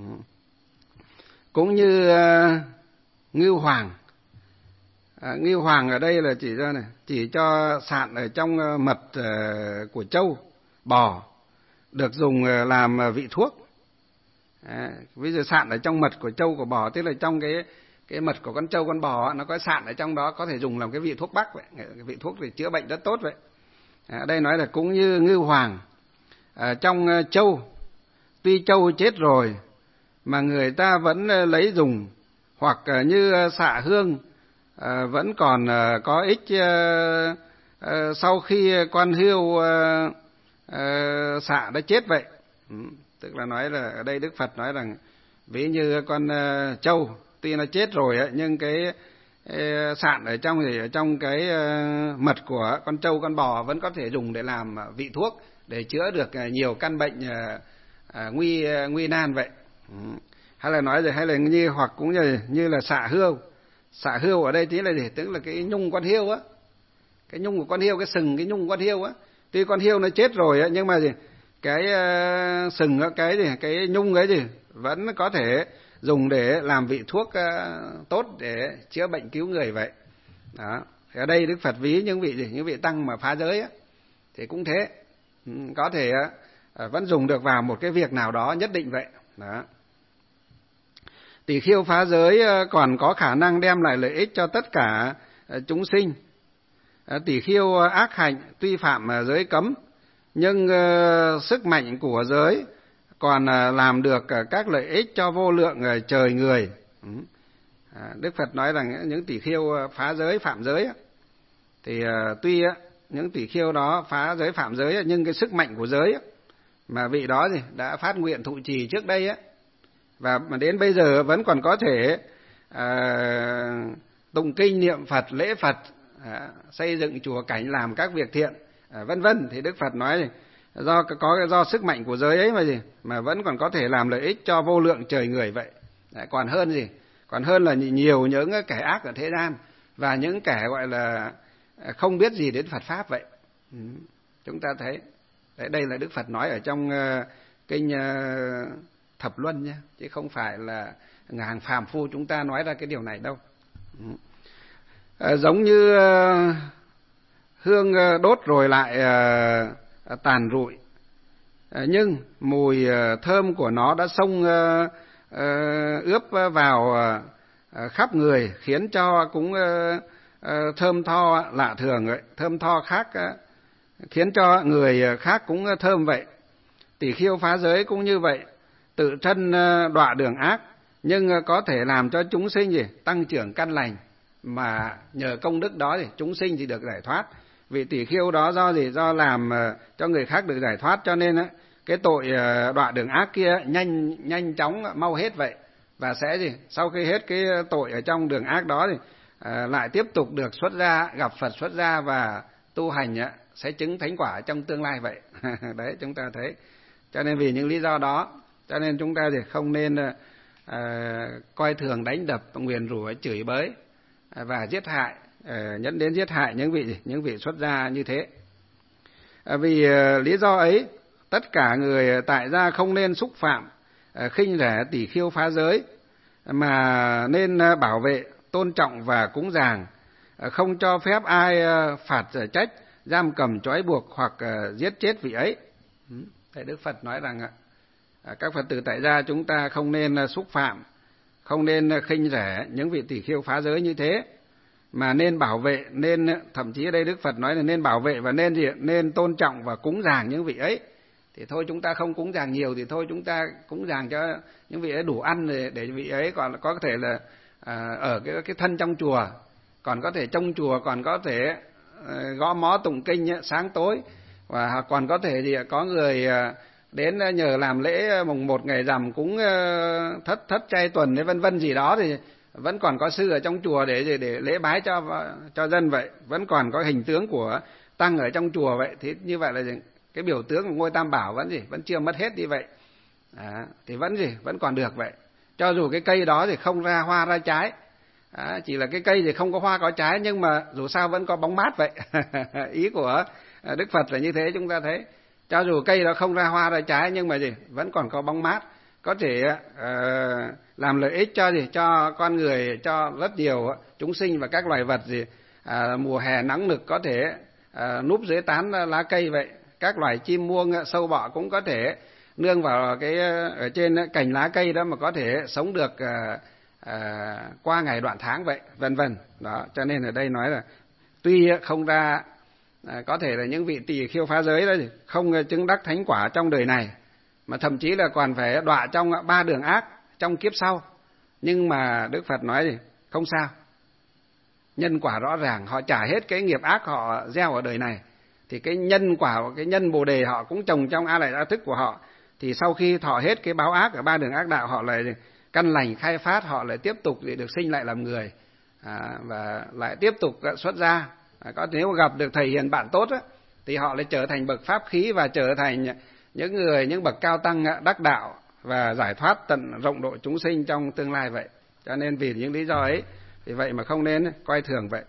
Cũng như Ngưu Hoàng. Ngưu Hoàng ở đây là chỉ cho sạn ở trong mật của trâu, bò, được dùng làm vị thuốc. Ví dụ sạn ở trong mật của trâu, của bò, tức là trong cái mật của con trâu, con bò, nó có sạn ở trong đó, có thể dùng làm cái vị thuốc bắc vậy, cái vị thuốc để chữa bệnh rất tốt vậy. Ở đây nói là cũng như Ngưu Hoàng. Trong trâu, tuy trâu chết rồi mà người ta vẫn lấy dùng, hoặc như xạ hương vẫn còn có ích sau khi con hươu xạ đã chết vậy. Tức là nói là ở đây Đức Phật nói rằng ví như con trâu tuy nó chết rồi ấy, nhưng cái sạn ở trong cái mật của con trâu, con bò vẫn có thể dùng để làm vị thuốc, để chữa được nhiều căn bệnh nguy nan vậy. Hay là nói rồi, hay là hoặc cũng như là xạ hươu. Xạ hươu ở đây chính là gì? Tức là cái nhung con hươu á, cái nhung của con hươu, cái sừng cái nhung của con hươu á. Tuy con hươu nó chết rồi á, nhưng mà gì? Cái sừng á, cái nhung ấy gì vẫn có thể dùng để làm vị thuốc tốt để chữa bệnh cứu người vậy. Đó. Thì ở đây Đức Phật ví những vị tăng mà phá giới á, thì cũng thế, có thể vẫn dùng được vào một cái việc nào đó nhất định vậy. Đó. Tỳ kheo phá giới còn có khả năng đem lại lợi ích cho tất cả chúng sinh. Tỳ kheo ác hạnh tuy phạm giới cấm, nhưng sức mạnh của giới còn làm được các lợi ích cho vô lượng trời người. Đức Phật nói rằng những tỷ khưu phá giới phạm giới thì tuy những tỷ khưu đó phá giới phạm giới nhưng cái sức mạnh của giới mà vị đó thì đã phát nguyện thụ trì trước đây và mà đến bây giờ vẫn còn có thể tụng kinh niệm Phật, lễ Phật, xây dựng chùa cảnh, làm các việc thiện, vân vân, thì Đức Phật nói do sức mạnh của giới ấy mà vẫn còn có thể làm lợi ích cho vô lượng trời người vậy. Còn hơn gì? Còn hơn là nhiều những kẻ ác ở thế gian và những kẻ gọi là không biết gì đến Phật pháp vậy. Chúng ta thấy đây là Đức Phật nói ở trong kinh Thập Luân nhé, chứ không phải là hàng phàm phu chúng ta nói ra cái điều này đâu. Giống như hương đốt rồi lại tàn rụi, nhưng mùi thơm của nó đã xông ướp vào khắp người, khiến cho cũng thơm tho lạ thường vậy, thơm tho khác, khiến cho người khác cũng thơm vậy. Tỷ khưu phá giới cũng như vậy, tự thân đọa đường ác nhưng có thể làm cho chúng sinh tăng trưởng căn lành, mà nhờ công đức đó thì chúng sinh thì được giải thoát. Vì tỷ khưu đó do làm cho người khác được giải thoát, cho nên cái tội đọa đường ác kia nhanh chóng mau hết vậy, và sẽ sau khi hết cái tội ở trong đường ác đó thì lại tiếp tục được xuất gia, gặp Phật xuất gia và tu hành sẽ chứng thánh quả trong tương lai vậy. Đấy, chúng ta thấy. Cho nên vì những lý do đó, cho nên chúng ta thì không nên coi thường, đánh đập, nguyền rủa, chửi bới và giết hại, dẫn đến giết hại những vị xuất gia như thế. Vì lý do ấy, tất cả người tại gia không nên xúc phạm, khinh rẻ tỷ khưu phá giới, mà nên bảo vệ, tôn trọng và cúng dường, không cho phép ai phạt trách, giam cầm trói buộc hoặc giết chết vị ấy. Thầy Đức Phật nói rằng các Phật tử tại gia chúng ta không nên xúc phạm, không nên khinh rẻ những vị tỷ khưu phá giới như thế, mà nên bảo vệ, nên thậm chí ở đây Đức Phật nói là nên bảo vệ và nên tôn trọng và cúng dường những vị ấy. Thì thôi chúng ta không cúng dường nhiều thì thôi chúng ta cúng dường cho những vị ấy đủ ăn để vị ấy còn có thể là ở cái thân trong chùa, còn có thể trong chùa, còn có thể gõ mõ tụng kinh sáng tối, và còn có thể có người đến nhờ làm lễ mùng 1 ngày rằm cúng thất chay tuần vân vân gì đó, thì vẫn còn có sư ở trong chùa để lễ bái cho dân vậy, vẫn còn có hình tướng của tăng ở trong chùa vậy. Thì như vậy là cái biểu tướng của ngôi Tam Bảo vẫn chưa mất hết đi vậy. Thì vẫn còn được vậy. Cho dù cái cây đó thì không ra hoa ra trái, chỉ là cái cây thì không có hoa có trái, nhưng mà dù sao vẫn có bóng mát vậy. Ý của Đức Phật là như thế. Chúng ta thấy cho dù cây đó không ra hoa ra trái nhưng mà vẫn còn có bóng mát, có thể làm lợi ích cho con người, cho rất nhiều chúng sinh và các loài vật mùa hè nắng nực có thể núp dưới tán lá cây vậy. Các loài chim muông, sâu bọ cũng có thể nương vào ở trên cành lá cây đó mà có thể sống được qua ngày đoạn tháng vậy, vân vân. Đó, cho nên ở đây nói là tuy không ra có thể là những vị tỳ khưu phá giới đó không chứng đắc thánh quả trong đời này, mà thậm chí là còn phải đọa trong 3 đường ác trong kiếp sau, nhưng mà Đức Phật nói thì không sao, nhân quả rõ ràng, họ trả hết cái nghiệp ác họ gieo ở đời này, thì cái nhân quả, cái nhân bồ đề họ cũng trồng trong a lại đa thức của họ, thì sau khi thọ hết cái báo ác ở 3 đường ác đạo, họ lại căn lành khai phát, họ lại tiếp tục để được sinh lại làm người, và lại tiếp tục xuất gia. Nếu gặp được thầy hiền bạn tốt thì họ lại trở thành bậc pháp khí và trở thành những bậc cao tăng đắc đạo và giải thoát tận rộng độ chúng sinh trong tương lai vậy. Cho nên vì những lý do ấy, vì vậy mà không nên coi thường vậy.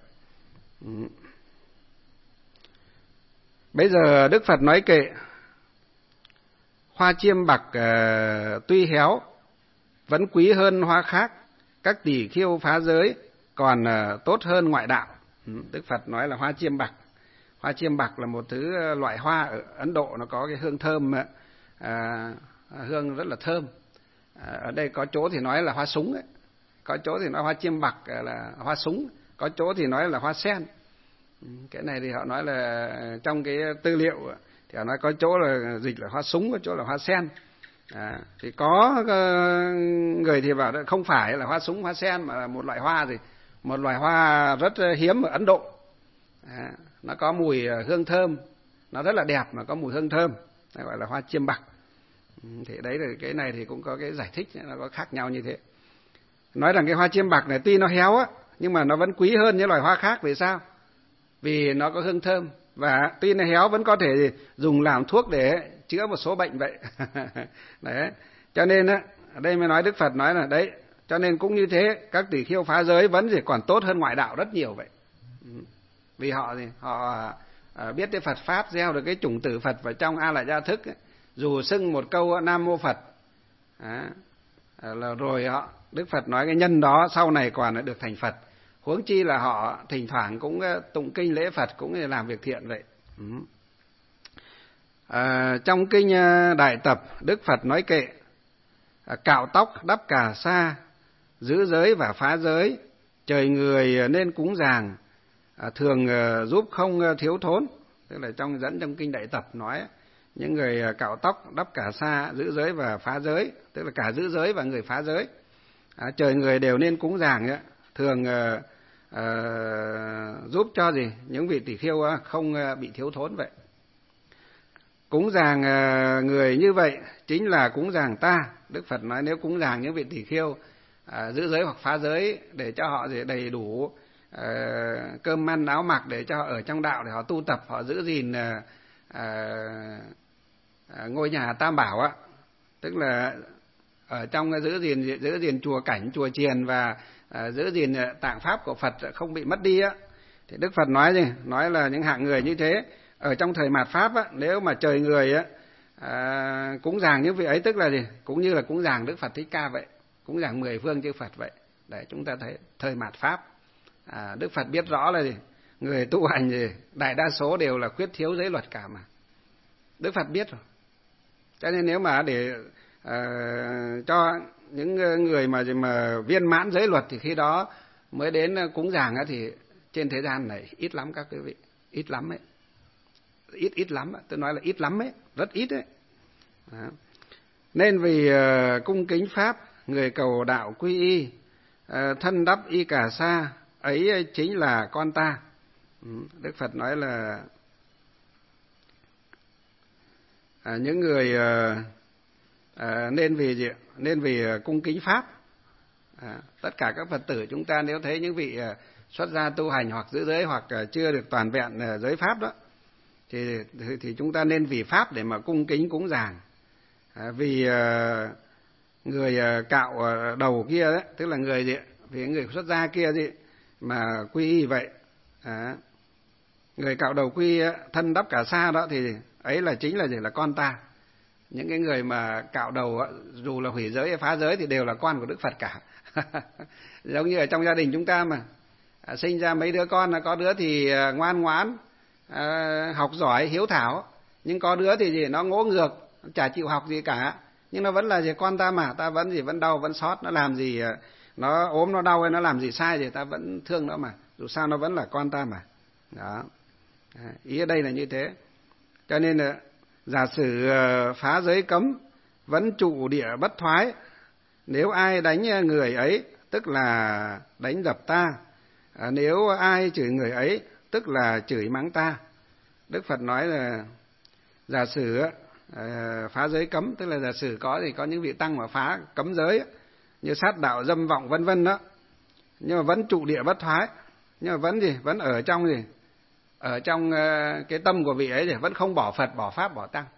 Bây giờ Đức Phật nói kệ: hoa chiêm bạc tuy héo vẫn quý hơn hoa khác, các tỷ khưu phá giới còn tốt hơn ngoại đạo. Đức Phật nói là hoa chiêm bạc. Hoa chiêm bạc là một thứ loại hoa ở Ấn Độ, nó có cái hương thơm, hương rất là thơm. Ở đây có chỗ thì nói là hoa súng ấy. Có chỗ thì nói hoa chiêm bạc là hoa súng, có chỗ thì nói là hoa sen. Cái này thì họ nói là trong cái tư liệu thì họ nói có chỗ là dịch là hoa súng, có chỗ là hoa sen. Thì có người thì bảo không phải là hoa súng hoa sen mà là một loại hoa gì, một loài hoa rất hiếm ở Ấn Độ. Nó có mùi hương thơm, nó rất là đẹp mà có mùi hương thơm, gọi là hoa chiêm bạc. Thì đấy là cái này thì cũng có cái giải thích nó có khác nhau như thế. Nói rằng cái hoa chiêm bạc này tuy nó héo á nhưng mà nó vẫn quý hơn những loài hoa khác. Vì sao? Vì nó có hương thơm và tuy nó héo vẫn có thể dùng làm thuốc để chữa một số bệnh vậy. Đấy. Cho nên á, ở đây mới nói Đức Phật nói là đấy, cho nên cũng như thế, các tỷ kheo phá giới vẫn chỉ còn tốt hơn ngoại đạo rất nhiều vậy. Vì họ biết cái Phật pháp, gieo được cái chủng tử Phật vào trong A Lại Gia Thức ấy. Dù xưng một câu Nam Mô Phật là rồi họ, Đức Phật nói cái nhân đó sau này còn được thành Phật. Huống chi là họ thỉnh thoảng cũng tụng kinh lễ Phật, cũng làm việc thiện vậy. Trong kinh Đại Tập, Đức Phật nói kệ: cạo tóc, đắp cà sa, giữ giới và phá giới, trời người nên cúng dường, thường giúp không thiếu thốn. Tức là dẫn trong kinh Đại Tập nói những người cạo tóc, đắp cà sa, giữ giới và phá giới, tức là cả giữ giới và người phá giới, trời người đều nên cúng dường, thường giúp cho những vị tỷ kheo không bị thiếu thốn vậy. Cúng dường người như vậy chính là cúng dường ta. Đức Phật nói nếu cúng dường những vị tỷ kheo giữ giới hoặc phá giới để cho họ đầy đủ cơm ăn áo mặc để cho họ ở trong đạo, để họ tu tập, họ giữ gìn ngôi nhà Tam Bảo á, tức là ở trong giữ gìn chùa cảnh, chùa chiền và giữ gìn tạng pháp của Phật không bị mất đi á, thì Đức Phật nói là những hạng người như thế ở trong thời mạt pháp á, nếu mà trời người á cúng dường những vị ấy, tức là cũng như là cúng dường Đức Phật Thích Ca vậy, cúng dường 10 phương chư Phật vậy. Để chúng ta thấy thời mạt pháp Đức Phật biết rõ là người tu hành đại đa số đều là khuyết thiếu giới luật cả mà. Đức Phật biết rồi. Cho nên nếu mà để cho những người mà viên mãn giới luật thì khi đó mới đến cúng dường thì trên thế gian này ít lắm các quý vị, ít lắm ấy. Ít lắm, tôi nói là ít lắm ấy, rất ít ấy. Đó. Nên vì cung kính pháp, người cầu đạo quy y, thân đắp y cà sa, ấy chính là con ta. Đức Phật nói là những người nên vì cung kính pháp. Tất cả các Phật tử chúng ta nếu thấy những vị xuất gia tu hành hoặc giữ giới hoặc chưa được toàn vẹn giới pháp đó, thì chúng ta nên vì pháp để mà cung kính cúng dường. Vì người cạo đầu kia đấy, tức là vì người xuất gia kia mà quy y vậy, người cạo đầu quy thân đắp cà sa đó thì ấy là chính là con ta. Những cái người mà cạo đầu dù là hủy giới hay phá giới thì đều là con của Đức Phật cả. Giống như ở trong gia đình chúng ta mà sinh ra mấy đứa con, là có đứa thì ngoan ngoãn, học giỏi, hiếu thảo, nhưng có đứa thì nó ngỗ ngược, chả chịu học gì cả, nhưng nó vẫn là con ta mà, ta vẫn đau vẫn xót, nó làm gì, nó ốm nó đau hay nó làm gì sai thì ta vẫn thương nó mà, dù sao nó vẫn là con ta mà. Đó, ý ở đây là như thế. Cho nên là giả sử phá giới cấm vẫn trụ địa bất thoái, nếu ai đánh người ấy tức là đánh dập ta, nếu ai chửi người ấy tức là chửi mắng ta. Đức Phật nói là giả sử phá giới cấm, tức là giả sử có những vị tăng mà phá cấm giới như sát đạo, dâm vọng vân vân đó, nhưng mà vẫn trụ địa bất thoái, nhưng mà vẫn ở trong ở trong cái tâm của vị ấy thì vẫn không bỏ Phật, bỏ pháp, bỏ tăng.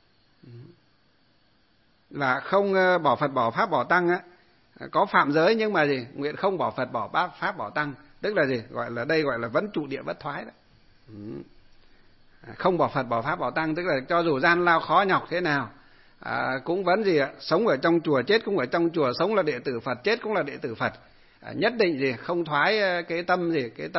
Là không bỏ Phật, bỏ pháp, bỏ tăng á, có phạm giới nhưng mà nguyện không bỏ Phật, bỏ pháp, bỏ tăng, tức là gọi là vẫn trụ địa bất thoái đó. Không bỏ Phật, bỏ pháp, bỏ tăng, tức là cho dù gian lao khó nhọc thế nào cũng vẫn sống ở trong chùa, chết cũng ở trong chùa, sống là đệ tử Phật, chết cũng là đệ tử Phật. Nhất định không thoái cái tâm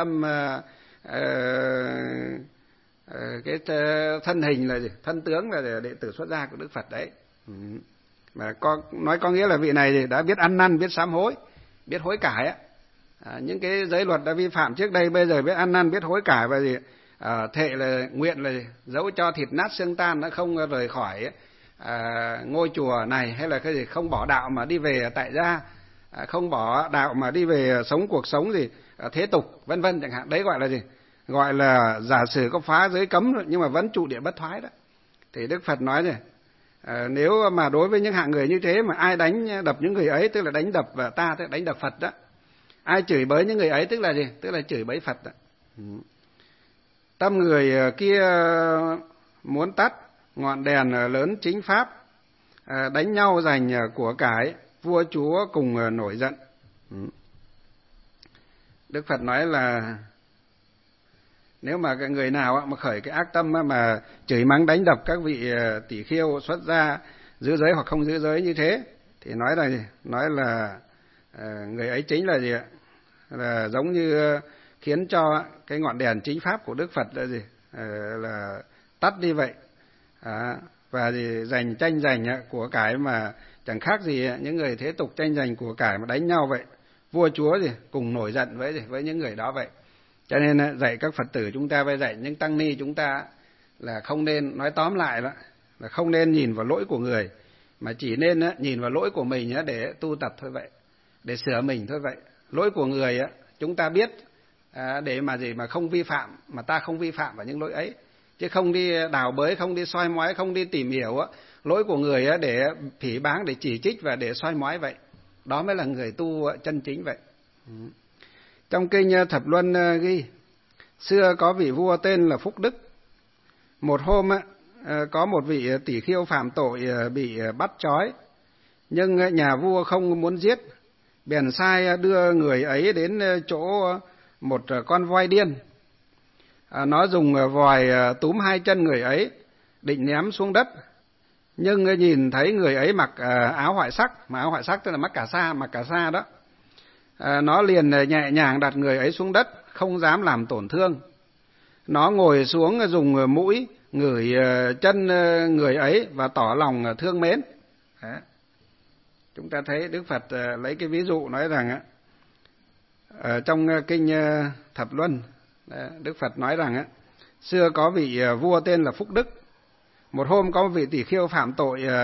cái thân hình là thân tướng là đệ tử xuất gia của Đức Phật đấy. Mà có nghĩa là vị này đã biết ăn năn, biết sám hối, biết hối cải á. Những cái giới luật đã vi phạm trước đây bây giờ biết ăn năn, biết hối cải, và thệ là nguyện là dẫu cho thịt nát xương tan nó không rời khỏi ngôi chùa này, hay là cái gì không bỏ đạo mà đi về tại gia, không bỏ đạo mà đi về sống cuộc sống gì thế tục vân vân chẳng hạn, đấy gọi là gì? Gọi là giả sử có phá giới cấm nhưng mà vẫn trụ địa bất thoái đó. Thì Đức Phật nói này, nếu mà đối với những hạng người như thế mà ai đánh đập những người ấy, tức là đánh đập ta, tức là đánh đập Phật đó. Ai chửi bới những người ấy tức là gì? Tức là chửi bới Phật đó. Tâm người kia muốn tắt ngọn đèn lớn chính pháp, đánh nhau giành của cải, vua chúa cùng nổi giận. Đức Phật nói là nếu mà cái người nào mà khởi cái ác tâm mà chửi mắng đánh đập các vị tỷ khiêu xuất gia giữ giới hoặc không giữ giới như thế, thì nói là người ấy chính là gì ạ? Là giống như khiến cho cái ngọn đèn chính pháp của Đức Phật là gì? Là tắt đi vậy. Và gì tranh giành của cải mà chẳng khác gì những người thế tục tranh giành của cải mà đánh nhau vậy. Vua chúa gì cùng nổi giận với những người đó vậy. Cho nên dạy các Phật tử chúng ta, với dạy những tăng ni chúng ta là không nên, nói tóm lại đó, là không nên nhìn vào lỗi của người, mà chỉ nên nhìn vào lỗi của mình để tu tập thôi vậy, để sửa mình thôi vậy. Lỗi của người chúng ta biết để mà gì mà không vi phạm, mà ta không vi phạm vào những lỗi ấy, chứ không đi đào bới, không đi soi mói, không đi tìm hiểu lỗi của người để phỉ báng, để chỉ trích và để soi mói vậy. Đó mới là người tu chân chính vậy. Trong kinh Thập Luân ghi, xưa có vị vua tên là Phúc Đức. Một hôm có một vị tỷ khiêu phạm tội bị bắt trói, nhưng nhà vua không muốn giết, bèn sai đưa người ấy đến chỗ một con voi điên. Nó dùng vòi túm hai chân người ấy, định ném xuống đất, nhưng nhìn thấy người ấy mặc áo hoại sắc, mà áo hoại sắc tức là mặc cà sa đó. Nó liền nhẹ nhàng đặt người ấy xuống đất, không dám làm tổn thương. Nó ngồi xuống dùng mũi ngửi chân người ấy và tỏ lòng thương mến. Đấy. Chúng ta thấy Đức Phật lấy cái ví dụ nói rằng trong kinh Thập Luân, Đức Phật nói rằng xưa có vị vua tên là Phúc Đức. Một hôm có một vị tỷ khiêu phạm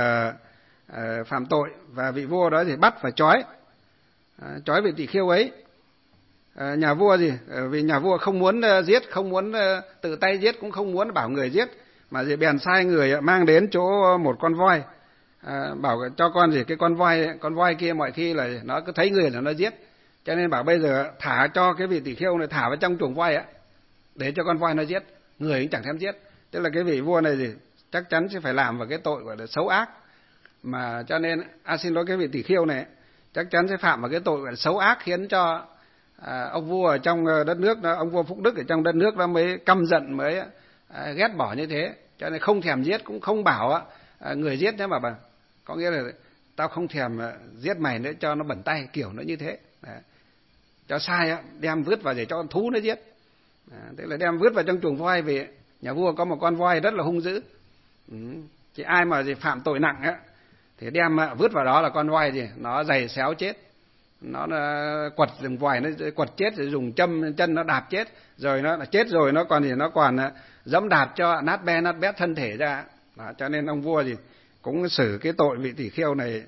tội và vị vua đó thì bắt và trói vị tỷ khiêu ấy. Nhà vua vì nhà vua không muốn giết, không muốn tự tay giết, cũng không muốn bảo người giết, mà bèn sai người mang đến chỗ một con voi, bảo cho cái con voi kia mọi khi là nó cứ thấy người là nó giết, cho nên bảo bây giờ thả cho cái vị tỷ khiêu này, thả vào trong chuồng voi để cho con voi nó giết, người cũng chẳng thèm giết. Tức là cái vị vua này chắc chắn sẽ phải làm vào cái tội gọi là xấu ác, mà cho nên xin lỗi, cái vị tỷ khiêu này chắc chắn sẽ phạm vào cái tội gọi là xấu ác, khiến cho ông vua ở trong đất nước đó, ông vua Phúc Đức ở trong đất nước đó mới căm giận, mới ghét bỏ như thế, cho nên không thèm giết, cũng không bảo người giết nữa, mà có nghĩa là tao không thèm giết mày nữa, cho nó bẩn tay, kiểu nó như thế. Đấy. Cho sai đem vứt vào để cho con thú nó giết. Thế là đem vứt vào trong chuồng voi. Vì nhà vua có một con voi rất là hung dữ, chỉ ai mà phạm tội nặng thì đem vứt vào đó là con voi nó giày xéo chết, nó quật dùng vòi, nó quật chết, rồi dùng châm chân nó đạp chết, rồi nó chết rồi nó còn dẫm đạp cho nát bét thân thể ra. Đó, cho nên ông vua cũng xử cái tội vị tỷ khiêu này,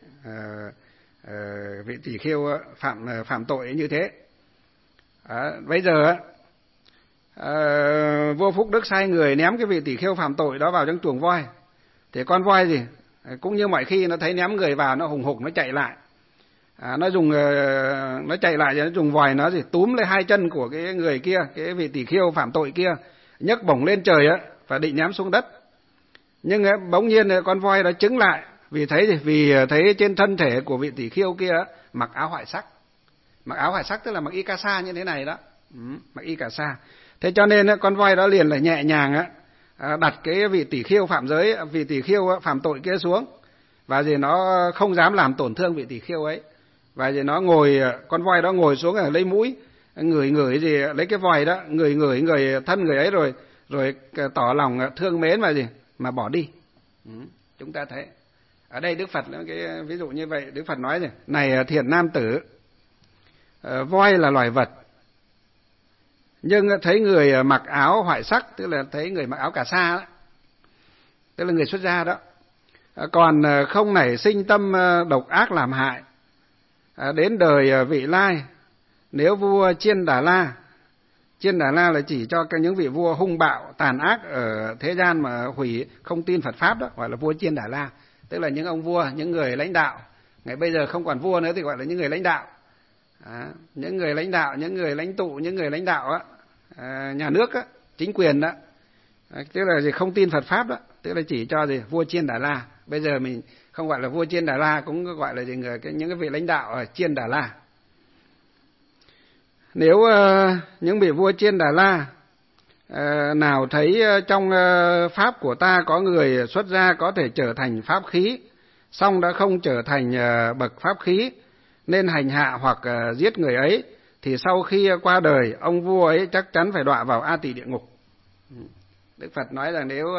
vị tỷ khiêu phạm tội như thế. Bây giờ vua Phúc Đức sai người ném cái vị tỷ khiêu phạm tội đó vào trong chuồng voi, thì con voi cũng như mọi khi nó thấy ném người vào, nó hùng hục nó chạy lại. Nó chạy lại rồi nó dùng vòi nó túm lấy hai chân của cái người kia, cái vị tỷ khiêu phạm tội kia, nhấc bổng lên trời và định ném xuống đất. Nhưng bỗng nhiên con voi đó chứng lại, vì thấy trên thân thể của vị tỷ khiêu kia mặc áo hoại sắc. Mặc áo hoại sắc tức là mặc y ca sa như thế này đó, mặc y ca sa. Thế cho nên con voi đó liền là nhẹ nhàng đặt cái vị tỷ khiêu vị tỷ khiêu phạm tội kia xuống, và nó không dám làm tổn thương vị tỷ khiêu ấy. Và nó con voi đó ngồi xuống lấy mũi ngửi lấy cái vòi đó ngửi thân người ấy, rồi tỏ lòng thương mến mà bỏ đi. Chúng ta thấy ở đây Đức Phật cái ví dụ như vậy. Đức Phật nói này thiện nam tử, voi là loài vật, nhưng thấy người mặc áo hoại sắc, tức là thấy người mặc áo cà sa đó, tức là người xuất gia đó, Còn không nảy sinh tâm độc ác làm hại. Đến đời vị lai, nếu vua Chiên Đà La, Chiên Đà La là chỉ cho những vị vua hung bạo tàn ác ở thế gian mà hủy không tin Phật pháp đó, gọi là vua Chiên Đà La, tức là những ông vua, những người lãnh đạo. Ngày bây giờ không còn vua nữa thì gọi là những người lãnh đạo. Những người lãnh đạo, những người lãnh tụ, những người lãnh đạo á, nhà nước á, chính quyền đó, tức là gì, không tin Phật pháp đó, tức là chỉ cho gì vua Chiên Đà La. Bây giờ mình không gọi là vua Chiên Đà La, cũng gọi là gì những cái vị lãnh đạo ở Chiên Đà La. Nếu những vị vua Chiên Đà La nào thấy trong pháp của ta có người xuất gia có thể trở thành pháp khí, song đã không trở thành bậc pháp khí, nên hành hạ hoặc giết người ấy, thì sau khi qua đời, ông vua ấy chắc chắn phải đọa vào A Tỳ địa ngục. Đức Phật nói rằng nếu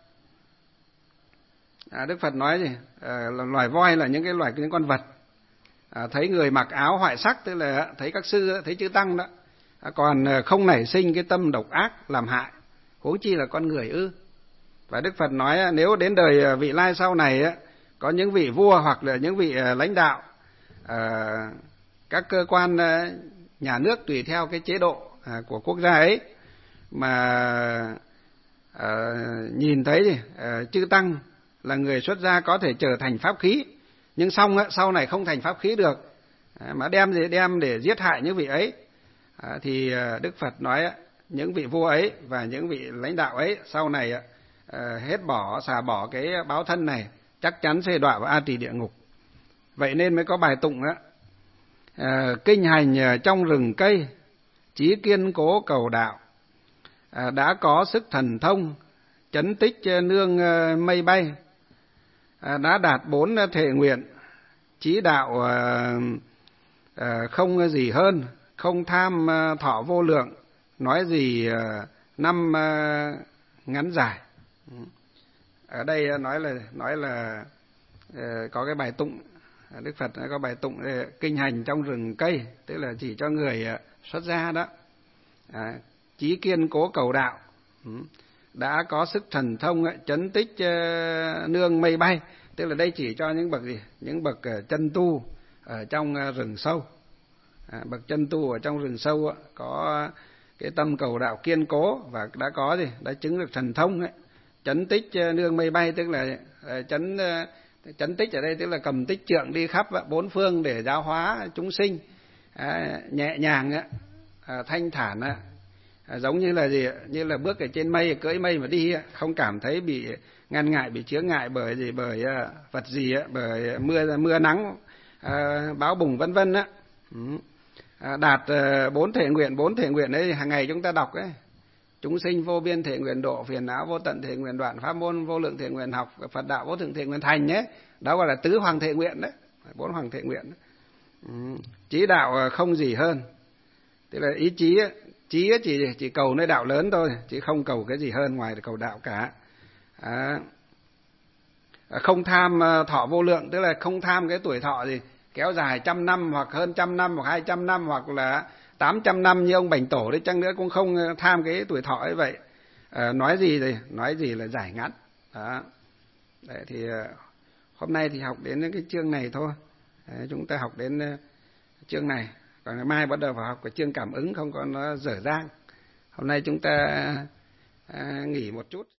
Đức Phật nói gì? Loài voi là những con vật thấy người mặc áo hoại sắc, tức là thấy các sư, thấy chư tăng đó, còn không nảy sinh cái tâm độc ác làm hại, huống chi là con người ư. Và Đức Phật nói nếu đến đời vị lai sau này có những vị vua hoặc là những vị lãnh đạo, các cơ quan nhà nước tùy theo cái chế độ của quốc gia ấy mà nhìn thấy chư tăng là người xuất gia có thể trở thành pháp khí, nhưng sau này không thành pháp khí được, mà đem để giết hại những vị ấy, thì Đức Phật nói những vị vua ấy và những vị lãnh đạo ấy sau này xả bỏ cái báo thân này, chắc chắn sẽ đọa vào A Tỳ địa ngục. Vậy nên mới có bài tụng đó: kinh hành trong rừng cây, chí kiên cố cầu đạo, đã có sức thần thông, chấn tích nương mây bay, đã đạt 4 thệ nguyện, chí đạo không gì hơn, không tham thọ vô lượng, nói gì năm ngắn dài. Ở đây nói là có cái bài tụng, Đức Phật có bài tụng kinh hành trong rừng cây, tức là chỉ cho người xuất gia đó. Chí kiên cố cầu đạo, đã có sức thần thông, chấn tích nương mây bay, tức là đây chỉ cho những bậc gì, những bậc chân tu ở trong rừng sâu. Bậc chân tu ở trong rừng sâu có cái tâm cầu đạo kiên cố và đã có gì, đã chứng được thần thông ấy. Chấn tích nương mây bay tức là chấn tích ở đây tức là cầm tích trượng đi khắp 4 phương để giáo hóa chúng sinh, nhẹ nhàng, thanh thản, giống như là gì, như là bước ở trên mây, cưỡi mây mà đi, không cảm thấy bị ngăn ngại, bị chướng ngại bởi vật gì, bởi mưa nắng bão bùng vân vân á. Đạt 4 thệ nguyện. 4 thệ nguyện đấy hàng ngày chúng ta đọc ấy: chúng sinh vô biên thệ nguyện độ, phiền não vô tận thệ nguyện đoạn, pháp môn vô lượng thệ nguyện học, Phật đạo vô thượng thệ nguyện thành nhé. Đó gọi là tứ hoàng thệ nguyện đấy, 4 hoàng thệ nguyện. Chí đạo không gì hơn, tức là ý chí chỉ cầu nơi đạo lớn thôi, chứ không cầu cái gì hơn ngoài cầu đạo cả. Không tham thọ vô lượng, tức là không tham cái tuổi thọ gì kéo dài 100 năm hoặc hơn 100 năm hoặc 200 năm hoặc là 800 năm như ông Bành Tổ đấy chăng nữa, cũng không tham cái tuổi thọ ấy vậy. Nói gì là giải ngắn. Đó. Đấy, thì hôm nay thì học đến cái chương này thôi. Đấy, chúng ta học đến chương này, còn ngày mai bắt đầu vào học cái chương cảm ứng, không có nó dở dang. Hôm nay chúng ta nghỉ một chút.